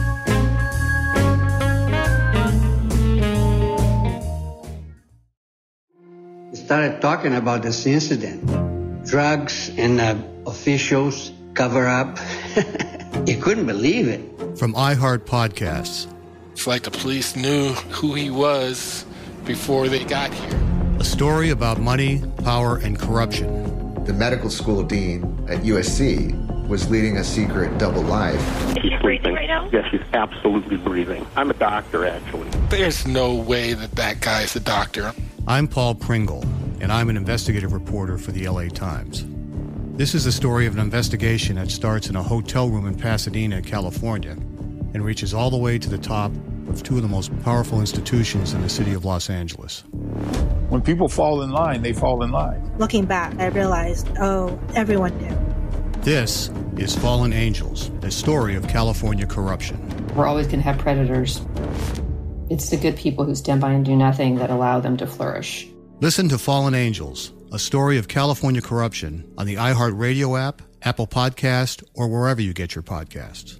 started talking about this incident. Drugs and officials cover up. You couldn't believe it. From iHeart Podcasts. It's like the police knew who he was before they got here. A story about money, power, and corruption. The medical school dean at USC was leading a secret double life. Is he breathing right now? Yes, he's absolutely breathing. I'm a doctor, actually. There's no way that guy's a doctor. I'm Paul Pringle, and I'm an investigative reporter for the LA Times. This is the story of an investigation that starts in a hotel room in Pasadena, California, and reaches all the way to the top of two of the most powerful institutions in the city of Los Angeles. When people fall in line, they fall in line. Looking back, I realized, everyone knew. This is Fallen Angels, a story of California corruption. We're always going to have predators. It's the good people who stand by and do nothing that allow them to flourish. Listen to Fallen Angels, a story of California corruption on the iHeart Radio app, Apple Podcast, or wherever you get your podcasts.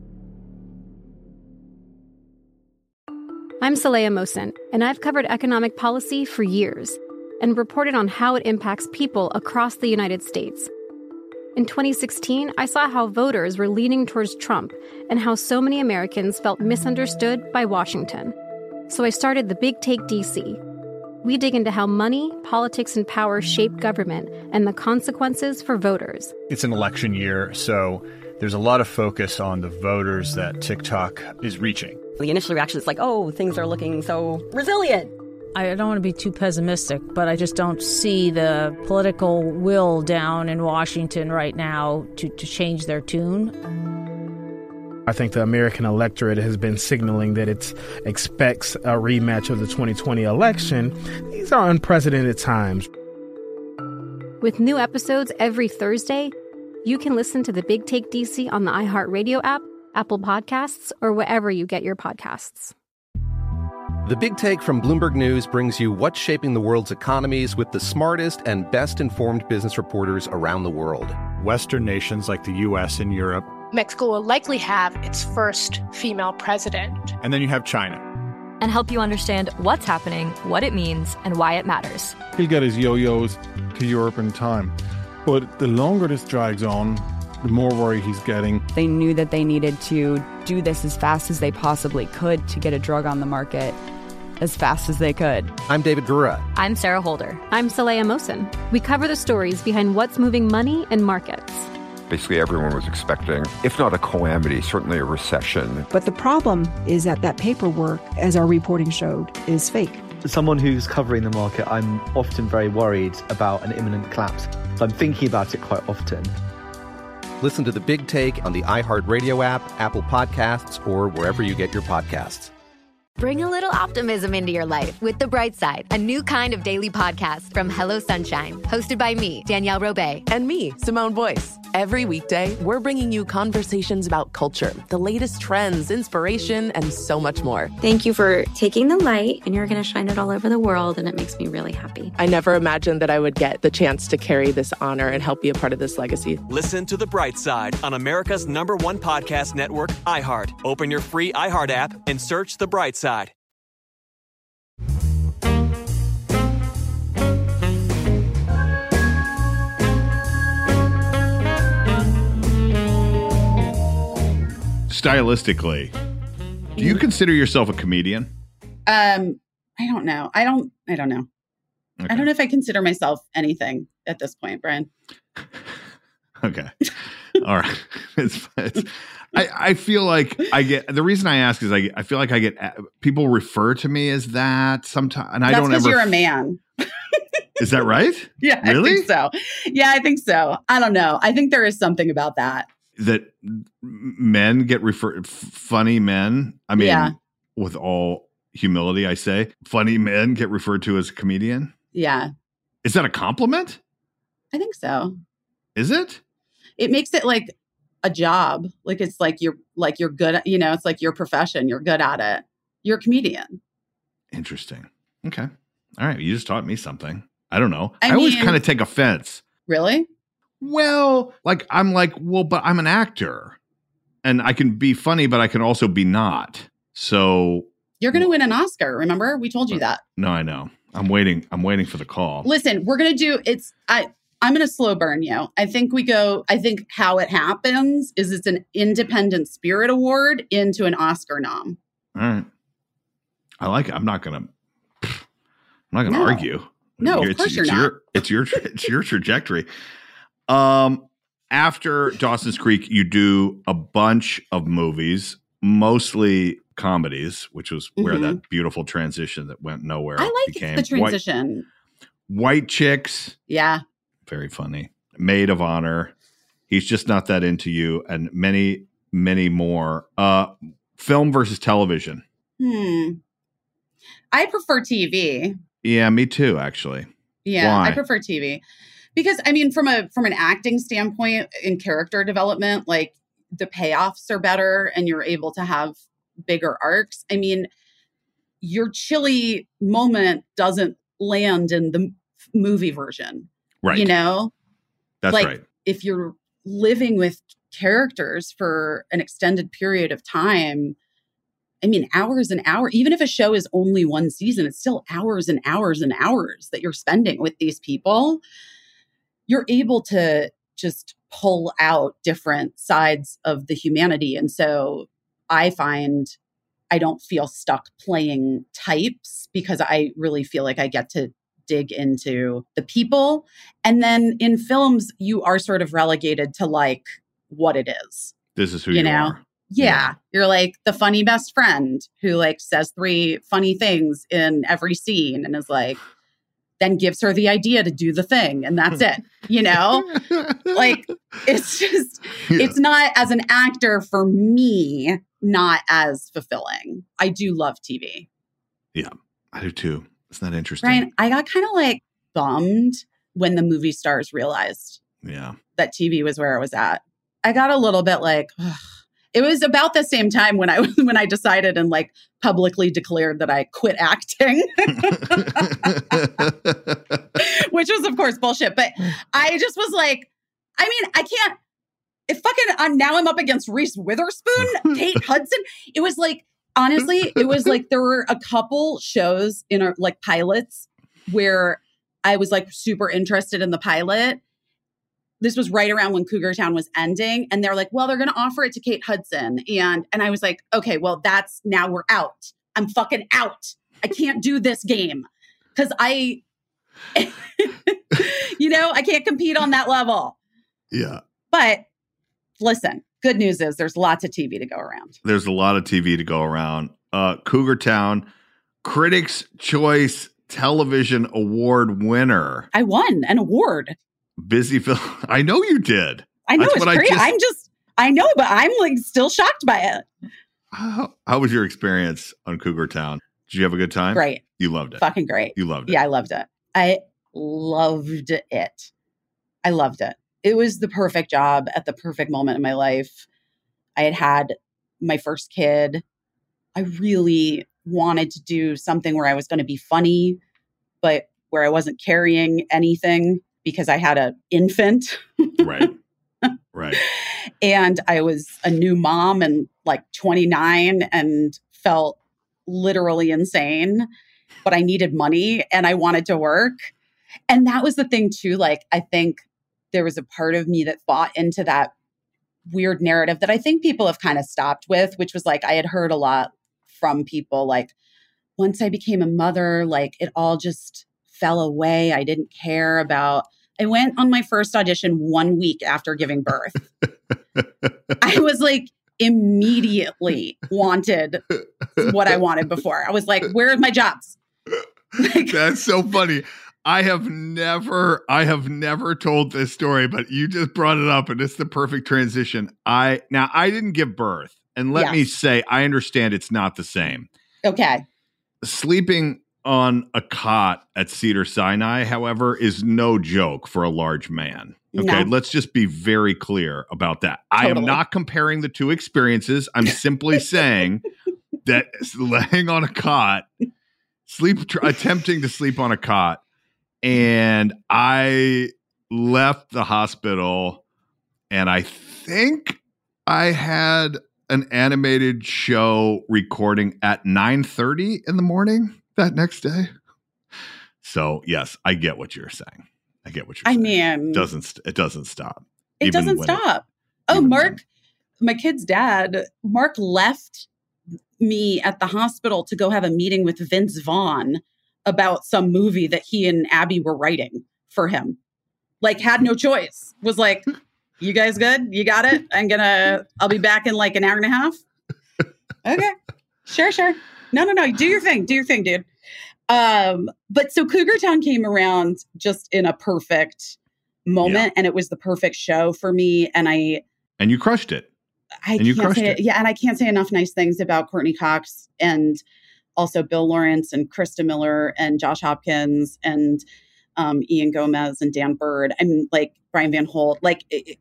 I'm Saleha Mohsin, and I've covered economic policy for years and reported on how it impacts people across the United States. In 2016, I saw how voters were leaning towards Trump and how so many Americans felt misunderstood by Washington. So I started The Big Take DC. We dig into how money, politics, and power shape government and the consequences for voters. It's an election year, so there's a lot of focus on the voters that TikTok is reaching. The initial reaction is like, things are looking so resilient. I don't want to be too pessimistic, but I just don't see the political will down in Washington right now to change their tune. I think the American electorate has been signaling that it expects a rematch of the 2020 election. These are unprecedented times. With new episodes every Thursday, you can listen to The Big Take DC on the iHeartRadio app, Apple Podcasts, or wherever you get your podcasts. The Big Take from Bloomberg News brings you what's shaping the world's economies with the smartest and best-informed business reporters around the world. Western nations like the U.S. and Europe. Mexico will likely have its first female president. And then you have China. And help you understand what's happening, what it means, and why it matters. He'll get his yo-yos to Europe in time. But the longer this drags on, the more worry he's getting. They knew that they needed to do this as fast as they possibly could to get a drug on the market as fast as they could. I'm David Gura. I'm Sarah Holder. I'm Saleha Mohsin. We cover the stories behind what's moving money and markets. Basically, everyone was expecting, if not a calamity, certainly a recession. But the problem is that paperwork, as our reporting showed, is fake. As someone who's covering the market, I'm often very worried about an imminent collapse. So I'm thinking about it quite often. Listen to The Big Take on the iHeartRadio app, Apple Podcasts, or wherever you get your podcasts. Bring a little optimism into your life with The Bright Side, a new kind of daily podcast from Hello Sunshine, hosted by me, Danielle Robay. And me, Simone Boyce. Every weekday, we're bringing you conversations about culture, the latest trends, inspiration, and so much more. Thank you for taking the light, and you're going to shine it all over the world, and it makes me really happy. I never imagined that I would get the chance to carry this honor and help be a part of this legacy. Listen to The Bright Side on America's #1 podcast network, iHeart. Open your free iHeart app and search The Bright Side. Stylistically, do you consider yourself a comedian? I don't know. I don't know. Okay. I don't know if I consider myself anything at this point, Brian. Okay. All right. I feel like I get, the reason I ask is I feel like I get, people refer to me as that sometimes, and I don't ever. That's because you're a man. Is that right? Yeah, really? I think so. Yeah, I think so. I don't know. I think there is something about that. That men get referred, funny men. I mean, yeah. With all humility, I say, funny men get referred to as a comedian. Yeah. Is that a compliment? I think so. Is it? It makes it like a job. Like it's like you're good at, it's like your profession. You're good at it. You're a comedian. Interesting. Okay. All right. You just taught me something. I don't know. I always kind of take offense. Really? Well, but I'm an actor and I can be funny, but I can also be not. So you're going to win an Oscar. Remember? We told you that. No, I know. I'm waiting for the call. Listen, we're going to do I'm going to slow burn you. I think how it happens is it's an Independent Spirit Award into an Oscar nom. All right. I like it. I'm not going to argue. No, of course you're not. It's your trajectory. After Dawson's Creek, you do a bunch of movies, mostly comedies, which was where that beautiful transition that went nowhere became. The transition. White Chicks. Yeah. Very funny. Maid of Honor. He's Just Not That Into You, and many, many more. Film versus television. I prefer TV. Yeah, me too, actually. Yeah, Why? I prefer TV. Because I mean, from an acting standpoint in character development, like the payoffs are better and you're able to have bigger arcs. I mean, your chilly moment doesn't land in the movie version. Right. You know? That's like, right. If you're living with characters for an extended period of time, I mean, hours and hours, even if a show is only one season, it's still hours and hours and hours that you're spending with these people. You're able to just pull out different sides of the humanity. And so I find I don't feel stuck playing types because I really feel like I get to dig into the people. And then in films, you are sort of relegated to like what it is. This is who you are. Yeah. You're like the funny best friend who like says 3 funny things in every scene and is like, then gives her the idea to do the thing. And that's it. You know, like it's just, it's not, as an actor for me, not as fulfilling. I do love TV. Yeah, I do too. Isn't that interesting? Brian, I got kind of like bummed when the movie stars realized that TV was where I was at. I got a little bit like, ugh. It was about the same time when I decided and like publicly declared that I quit acting, which was of course bullshit. But I just was like, I mean, I can't. If fucking now I'm up against Reese Witherspoon, Kate Hudson. It was like, honestly, it was like there were a couple shows in our like pilots where I was like super interested in the pilot. This was right around when Cougar Town was ending. And they're like, well, they're going to offer it to Kate Hudson. And I was like, okay, well, now we're out. I'm fucking out. I can't do this game because I can't compete on that level. Yeah. But listen, good news is there's lots of TV to go around. There's a lot of TV to go around. Cougar Town, Critics' Choice Television Award winner. I won an award. Busy film. I know you did. I know, it's great. I know, but I'm like still shocked by it. How was your experience on Cougar Town? Did you have a good time? Great. You loved it. Fucking great. You loved it. Yeah, I loved it. I loved it. I loved it. It was the perfect job at the perfect moment in my life. I had my first kid. I really wanted to do something where I was going to be funny, but where I wasn't carrying anything because I had an infant. Right. Right. And I was a new mom and like 29 and felt literally insane, but I needed money and I wanted to work. And that was the thing too. Like, I think there was a part of me that bought into that weird narrative that I think people have kind of stopped with, which was like, I had heard a lot from people like, once I became a mother, like it all just fell away. I didn't care about, I went on my first audition 1 week after giving birth. I was like, immediately wanted what I wanted before. I was like, where are my jobs? Like, that's so funny. I have never told this story, but you just brought it up and it's the perfect transition. I didn't give birth. And let me say, I understand it's not the same. Okay. Sleeping on a cot at Cedars-Sinai, however, is no joke for a large man. Okay, let's just be very clear about that. Totally. I am not comparing the two experiences. I'm simply saying that laying on a cot, attempting to sleep on a cot, and I left the hospital, and I think I had an animated show recording at 9:30 in the morning that next day. So yes, I get what you're saying. I get what you're saying. I mean, it doesn't stop. It doesn't stop. Mark, my kid's dad, Mark left me at the hospital to go have a meeting with Vince Vaughn about some movie that he and Abby were writing for him. Like, had no choice. Was like, you guys good? You got it? I'll be back in like an hour and a half. Okay. Sure. No. Do your thing, dude. But so Cougar Town came around just in a perfect moment, and it was the perfect show for me. And you crushed it. And I can't say enough nice things about Courtney Cox and also Bill Lawrence and Krista Miller and Josh Hopkins and Ian Gomez and Dan Bird. I'm like Brian Van Holt. Like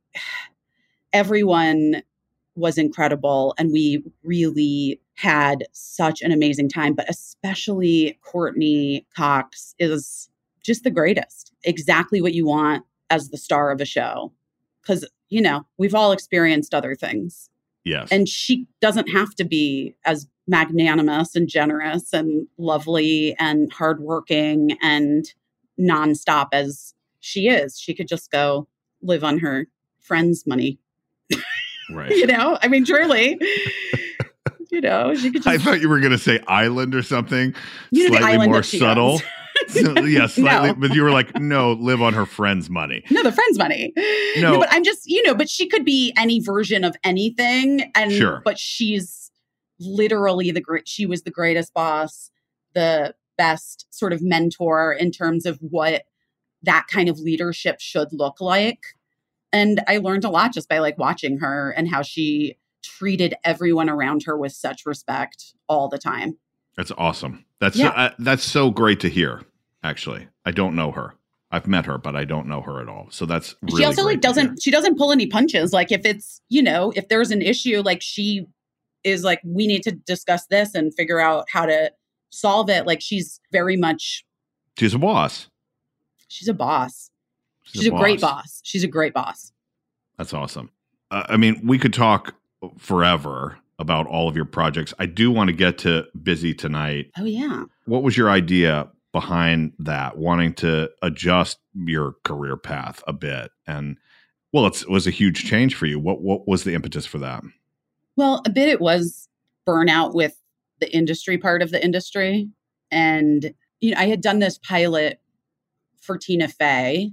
everyone was incredible, and we really had such an amazing time. But especially Courtney Cox is just the greatest. Exactly what you want as the star of a show. Because, we've all experienced other things. Yes. And she doesn't have to be as magnanimous and generous and lovely and hardworking and nonstop as she is. She could just go live on her friends' money. Right. I mean, truly. She could just... I thought you were going to say island or something. Slightly more subtle. Yeah, slightly. No. But you were like, no, live on her friend's money. No, the friend's money. No, but I'm just, but she could be any version of anything. And sure. But she's literally she was the greatest boss, the best sort of mentor in terms of what that kind of leadership should look like. And I learned a lot just by like watching her and how she treated everyone around her with such respect all the time. That's awesome. That's so great to hear. Actually, I don't know her. I've met her, but I don't know her at all. So that's really she also great she doesn't pull any punches. Like if it's, if there's an issue, like she is like, we need to discuss this and figure out how to solve it. Like she's very much. She's a boss. She's a boss. She's a great boss. She's a great boss. That's awesome. I mean, we could talk forever about all of your projects. I do want to get to Busy Tonight. Oh, yeah. What was your idea behind that, wanting to adjust your career path a bit? And, well, it was a huge change for you. What was the impetus for that? Well, a bit it was burnout with the industry part of the industry. And, I had done this pilot for Tina Fey,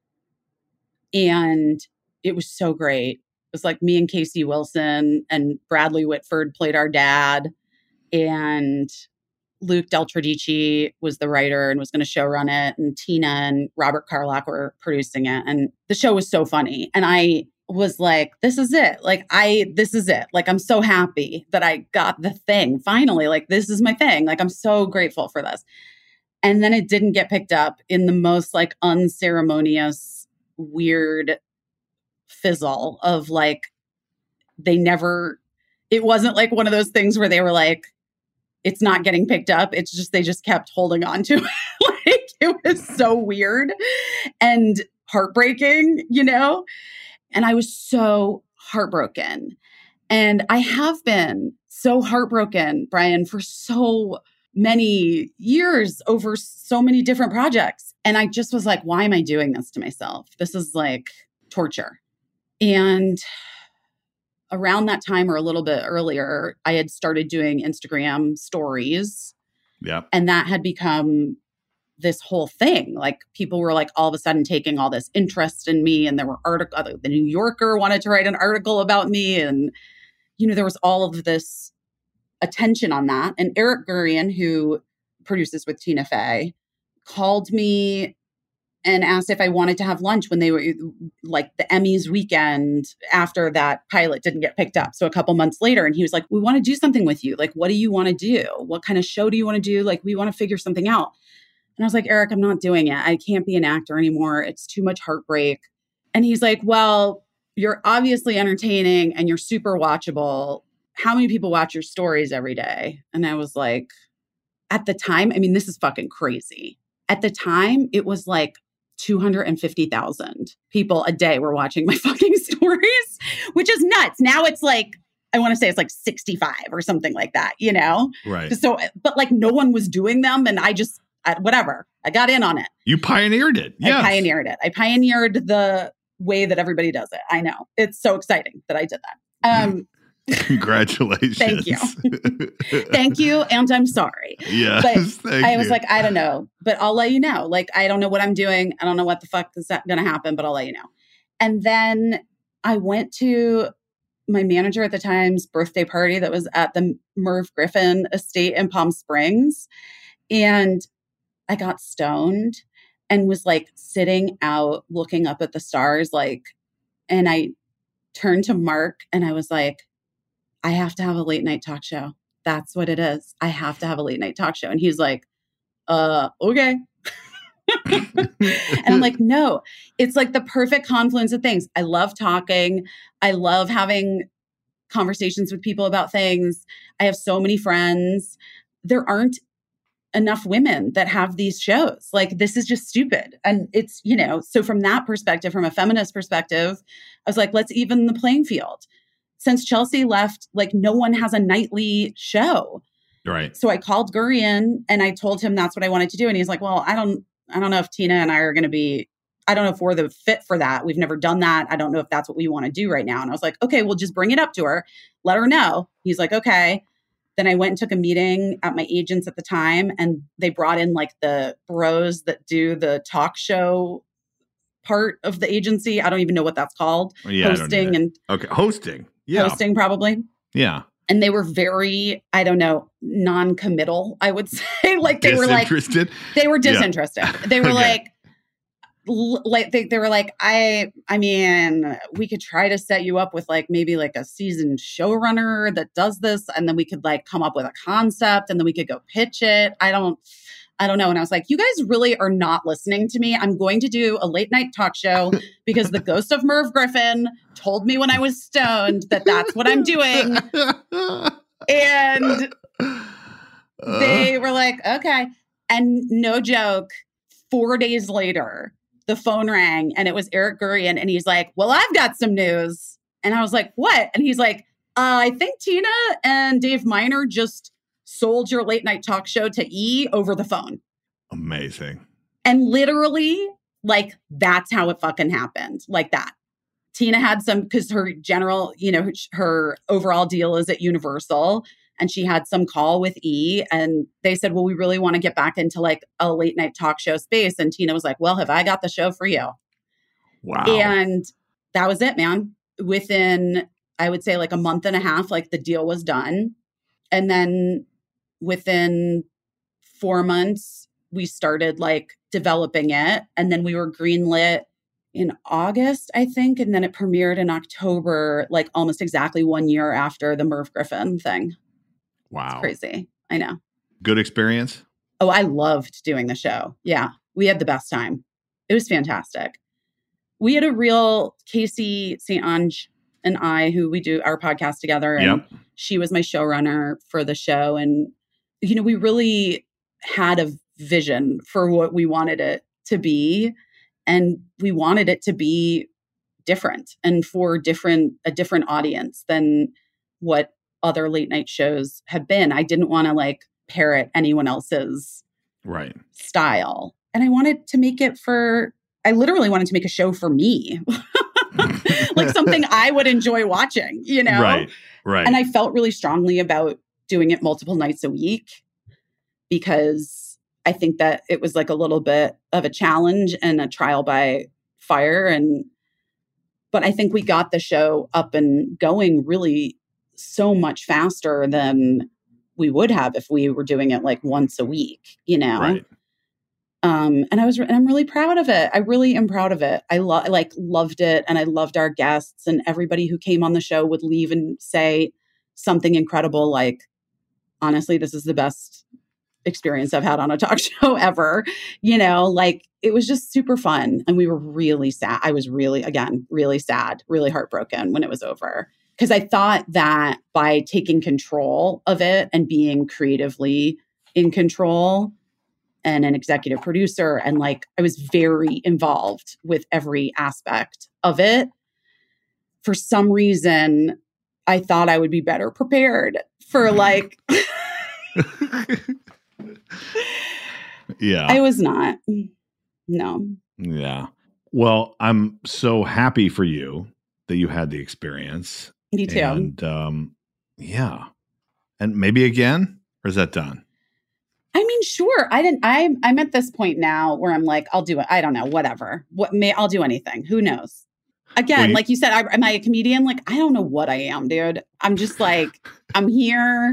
and it was so great. It was like me and Casey Wilson and Bradley Whitford played our dad, and Luke Del Tredici was the writer and was going to showrun it, and Tina and Robert Carlock were producing it. And the show was so funny. And I was like, this is it. This is it. Like, I'm so happy that I got the thing finally. Like, this is my thing. Like, I'm so grateful for this. And then it didn't get picked up in the most like unceremonious, weird fizzle of like, it wasn't like one of those things where they were like, it's not getting picked up. It's just, they just kept holding on to it. Like, it was so weird and heartbreaking, and I was so heartbroken. And I have been so heartbroken, Brian, for so many years over so many different projects. And I just was like, why am I doing this to myself? This is like torture. And around that time or a little bit earlier, I had started doing Instagram stories. Yeah. And that had become this whole thing. Like people were like all of a sudden taking all this interest in me. And there were the New Yorker wanted to write an article about me. And, there was all of this attention on that. And Eric Gurian, who produces with Tina Fey, called me and asked if I wanted to have lunch when they were like the Emmys weekend after that pilot didn't get picked up. So a couple months later, and he was like, we want to do something with you. Like, what do you want to do? What kind of show do you want to do? Like, we want to figure something out. And I was like, Eric, I'm not doing it. I can't be an actor anymore. It's too much heartbreak. And he's like, well, you're obviously entertaining and you're super watchable. How many people watch your stories every day? And I was like, at the time, I mean, this is fucking crazy. At the time, it was like 250,000 people a day were watching my fucking stories, which is nuts. Now it's like, I want to say it's like 65 or something like that, Right. So, but like no one was doing them. And I whatever. I got in on it. You pioneered it. Yes. I pioneered it. I pioneered the way that everybody does it. I know. It's so exciting that I did that. Congratulations. Thank you. Thank you. And I'm sorry. Yes. But I was like, I don't know, but I'll let you know. Like, I don't know what I'm doing. I don't know what the fuck is going to happen, but I'll let you know. And then I went to my manager at the time's birthday party that was at the Merv Griffin estate in Palm Springs. And I got stoned and was like sitting out looking up at the stars. And I turned to Mark and I was like, I have to have a late night talk show. That's what it is. I have to have a late night talk show. And he's like, okay. And I'm like, no, it's like the perfect confluence of things. I love talking. I love having conversations with people about things. I have so many friends. There aren't enough women that have these shows. Like, this is just stupid. And it's, so from that perspective, from a feminist perspective, I was like, let's even the playing field. Since Chelsea left, like, no one has a nightly show. Right. So I called Gurian and I told him that's what I wanted to do. And he's like, well, I don't know if Tina and I are going to be, I don't know if we're the fit for that. We've never done that. I don't know if that's what we want to do right now. And I was like, okay, well, just bring it up to her. Let her know. He's like, okay. Then I went and took a meeting at my agents at the time, and they brought in like the bros that do the talk show part of the agency. I don't even know what that's called. Yeah, hosting hosting. Yeah. Hosting probably. Yeah. And they were very, I don't know, non-committal, I would say. Like they were like, they were disinterested. Yeah. They were they were like, I mean, we could try to set you up with like maybe like a seasoned showrunner that does this, and then we could like come up with a concept, and then we could go pitch it. I don't know. And I was like, you guys really are not listening to me. I'm going to do a late night talk show because the ghost of Merv Griffin told me when I was stoned that that's what I'm doing. And they were like, okay. And no joke, 4 days later, the phone rang and it was Eric Gurian. And he's like, well, I've got some news. And I was like, what? And he's like, I think Tina and Dave Miner just sold your late night talk show to E over the phone. Amazing. And literally, like, that's how it fucking happened. Like that. Tina had some, because her general, her overall deal is at Universal. And she had some call with E, and they said, well, we really want to get back into like a late night talk show space. And Tina was like, well, have I got the show for you? Wow. And that was it, man. Within, I would say like a month and a half, like the deal was done. And then within 4 months, we started like developing it. And then we were greenlit in August, I think. And then it premiered in October, like almost exactly 1 year after the Merv Griffin thing. Wow. It's crazy. I know. Good experience? Oh, I loved doing the show. Yeah. We had the best time. It was fantastic. We had a real Casey St. Ange and I, who we do our podcast together. And she was my showrunner for the show. And, we really had a vision for what we wanted it to be. And we wanted it to be different and for a different audience than what other late night shows have been. I didn't want to like parrot anyone else's style. And I wanted to make it I literally wanted to make a show for me, like something I would enjoy watching, Right. And I felt really strongly about doing it multiple nights a week because I think that it was like a little bit of a challenge and a trial by fire. But I think we got the show up and going really so much faster than we would have if we were doing it like once a week, Right. And I'm really proud of it. I really am proud of it. I loved it. And I loved our guests, and everybody who came on the show would leave and say something incredible. Like, honestly, this is the best experience I've had on a talk show ever. Like it was just super fun. And we were really sad. I was really sad, really heartbroken when it was over. Because I thought that by taking control of it and being creatively in control and an executive producer, and like I was very involved with every aspect of it. For some reason, I thought I would be better prepared for like Yeah. I was not. No. Yeah. Well, I'm so happy for you that you had the experience. Me too. And yeah. And maybe again, or is that done? I mean, sure. I'm at this point now where I'm like, I'll do it. I don't know, whatever. I'll do anything. Who knows? Again, like you said, am I a comedian? Like, I don't know what I am, dude. I'm just like, I'm here.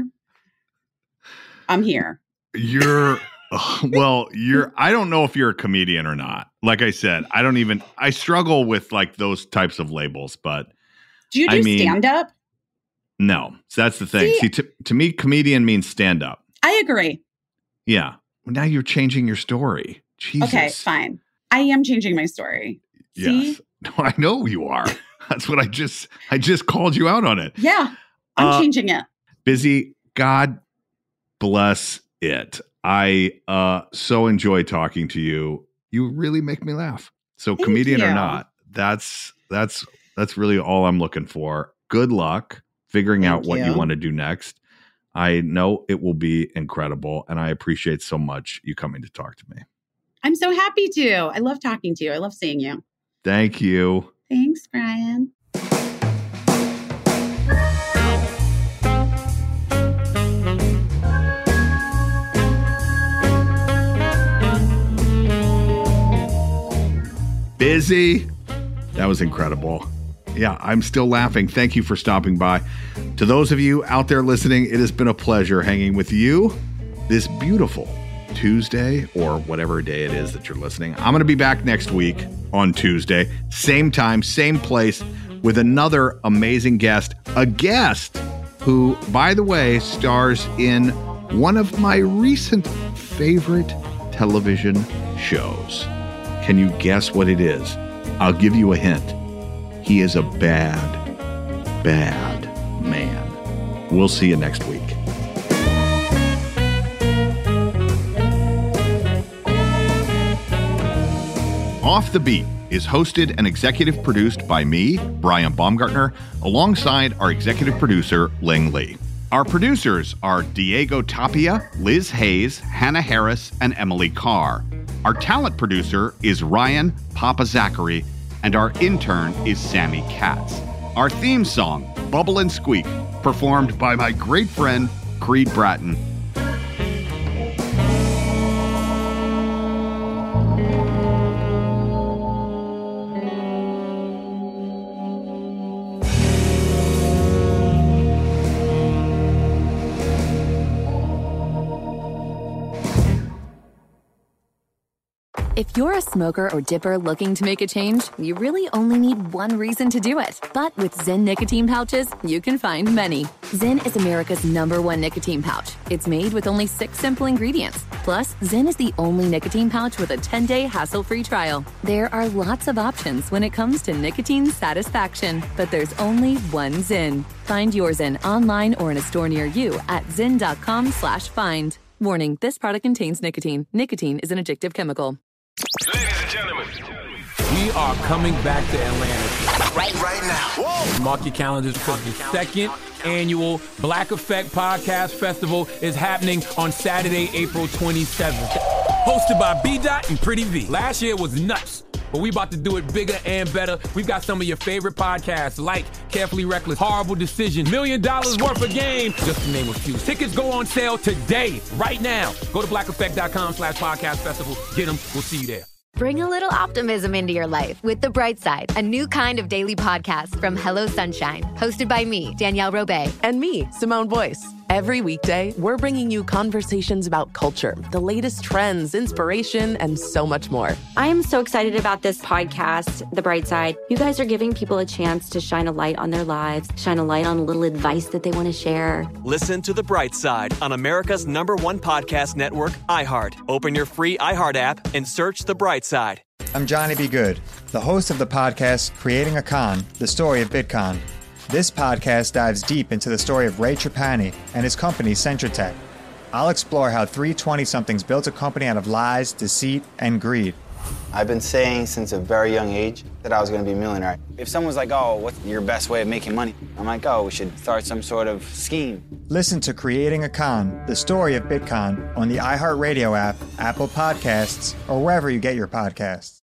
You're, I don't know if you're a comedian or not. Like I said, I struggle with like those types of labels, but. Do you do stand up? No. So that's the thing. See, to me, comedian means stand up. I agree. Yeah. Now you're changing your story. Jesus. Okay, fine. I am changing my story. Yes. No, I know you are. That's what I just called you out on it. Yeah. I'm changing it. Busy. God bless it. I so enjoy talking to you. You really make me laugh. So Thank comedian you. or not, that's really all I'm looking for. Good luck figuring out what you want to do next. I know it will be incredible, and I appreciate so much you coming to talk to me. I'm so happy to. I love talking to you. I love seeing you. Thank you. Thanks, Brian. Busy. That was incredible. Yeah, I'm still laughing. Thank you for stopping by. To those of you out there listening, it has been a pleasure hanging with you this beautiful Tuesday or whatever day it is that you're listening. I'm going to be back next week on Tuesday, same time, same place, with another amazing guest, a guest who, by the way, stars in one of my recent favorite television shows. Can you guess what it is? I'll give you a hint. He is a bad, bad man. We'll see you next week. Off the Beat is hosted and executive produced by me, Brian Baumgartner, alongside our executive producer, Ling Lee. Our producers are Diego Tapia, Liz Hayes, Hannah Harris, and Emily Carr. Our talent producer is Ryan Papa Zachary, and our intern is Sammy Katz. Our theme song, Bubble and Squeak, performed by my great friend, Creed Bratton. If you're a smoker or dipper looking to make a change, you really only need one reason to do it. But with Zyn nicotine pouches, you can find many. Zyn is America's #1 nicotine pouch. It's made with only 6 simple ingredients. Plus, Zyn is the only nicotine pouch with a 10-day hassle-free trial. There are lots of options when it comes to nicotine satisfaction, but there's only one Zyn. Find your Zyn online or in a store near you at zyn.com/find. Warning, this product contains nicotine. Nicotine is an addictive chemical. Ladies and gentlemen, we are coming back to Atlanta right now. Whoa. Mark your calendars because the second annual Black Effect Podcast Festival is happening on Saturday, April 27th. Hosted by B-Dot and Pretty V. Last year was nuts, but we about to do it bigger and better. We've got some of your favorite podcasts like Carefully Reckless, Horrible Decision, $1 Million Worth of Game, just to name a few. Tickets go on sale today, right now. Go to blackeffect.com/podcast festival. Get them. We'll see you there. Bring a little optimism into your life with The Bright Side, a new kind of daily podcast from Hello Sunshine, hosted by me, Danielle Robay. And me, Simone Boyce. Every weekday, we're bringing you conversations about culture, the latest trends, inspiration, and so much more. I am so excited about this podcast, The Bright Side. You guys are giving people a chance to shine a light on their lives, shine a light on a little advice that they want to share. Listen to The Bright Side on America's #1 podcast network, iHeart. Open your free iHeart app and search The Bright Side. I'm Johnny B. Good, the host of the podcast Creating a Con, the story of Bitcoin. This podcast dives deep into the story of Ray Trapani and his company, Centratech. I'll explore how 3 20-somethings built a company out of lies, deceit, and greed. I've been saying since a very young age that I was going to be a millionaire. If someone's like, oh, what's your best way of making money? I'm like, oh, we should start some sort of scheme. Listen to Creating a Con, the story of Bitcon, on the iHeartRadio app, Apple Podcasts, or wherever you get your podcasts.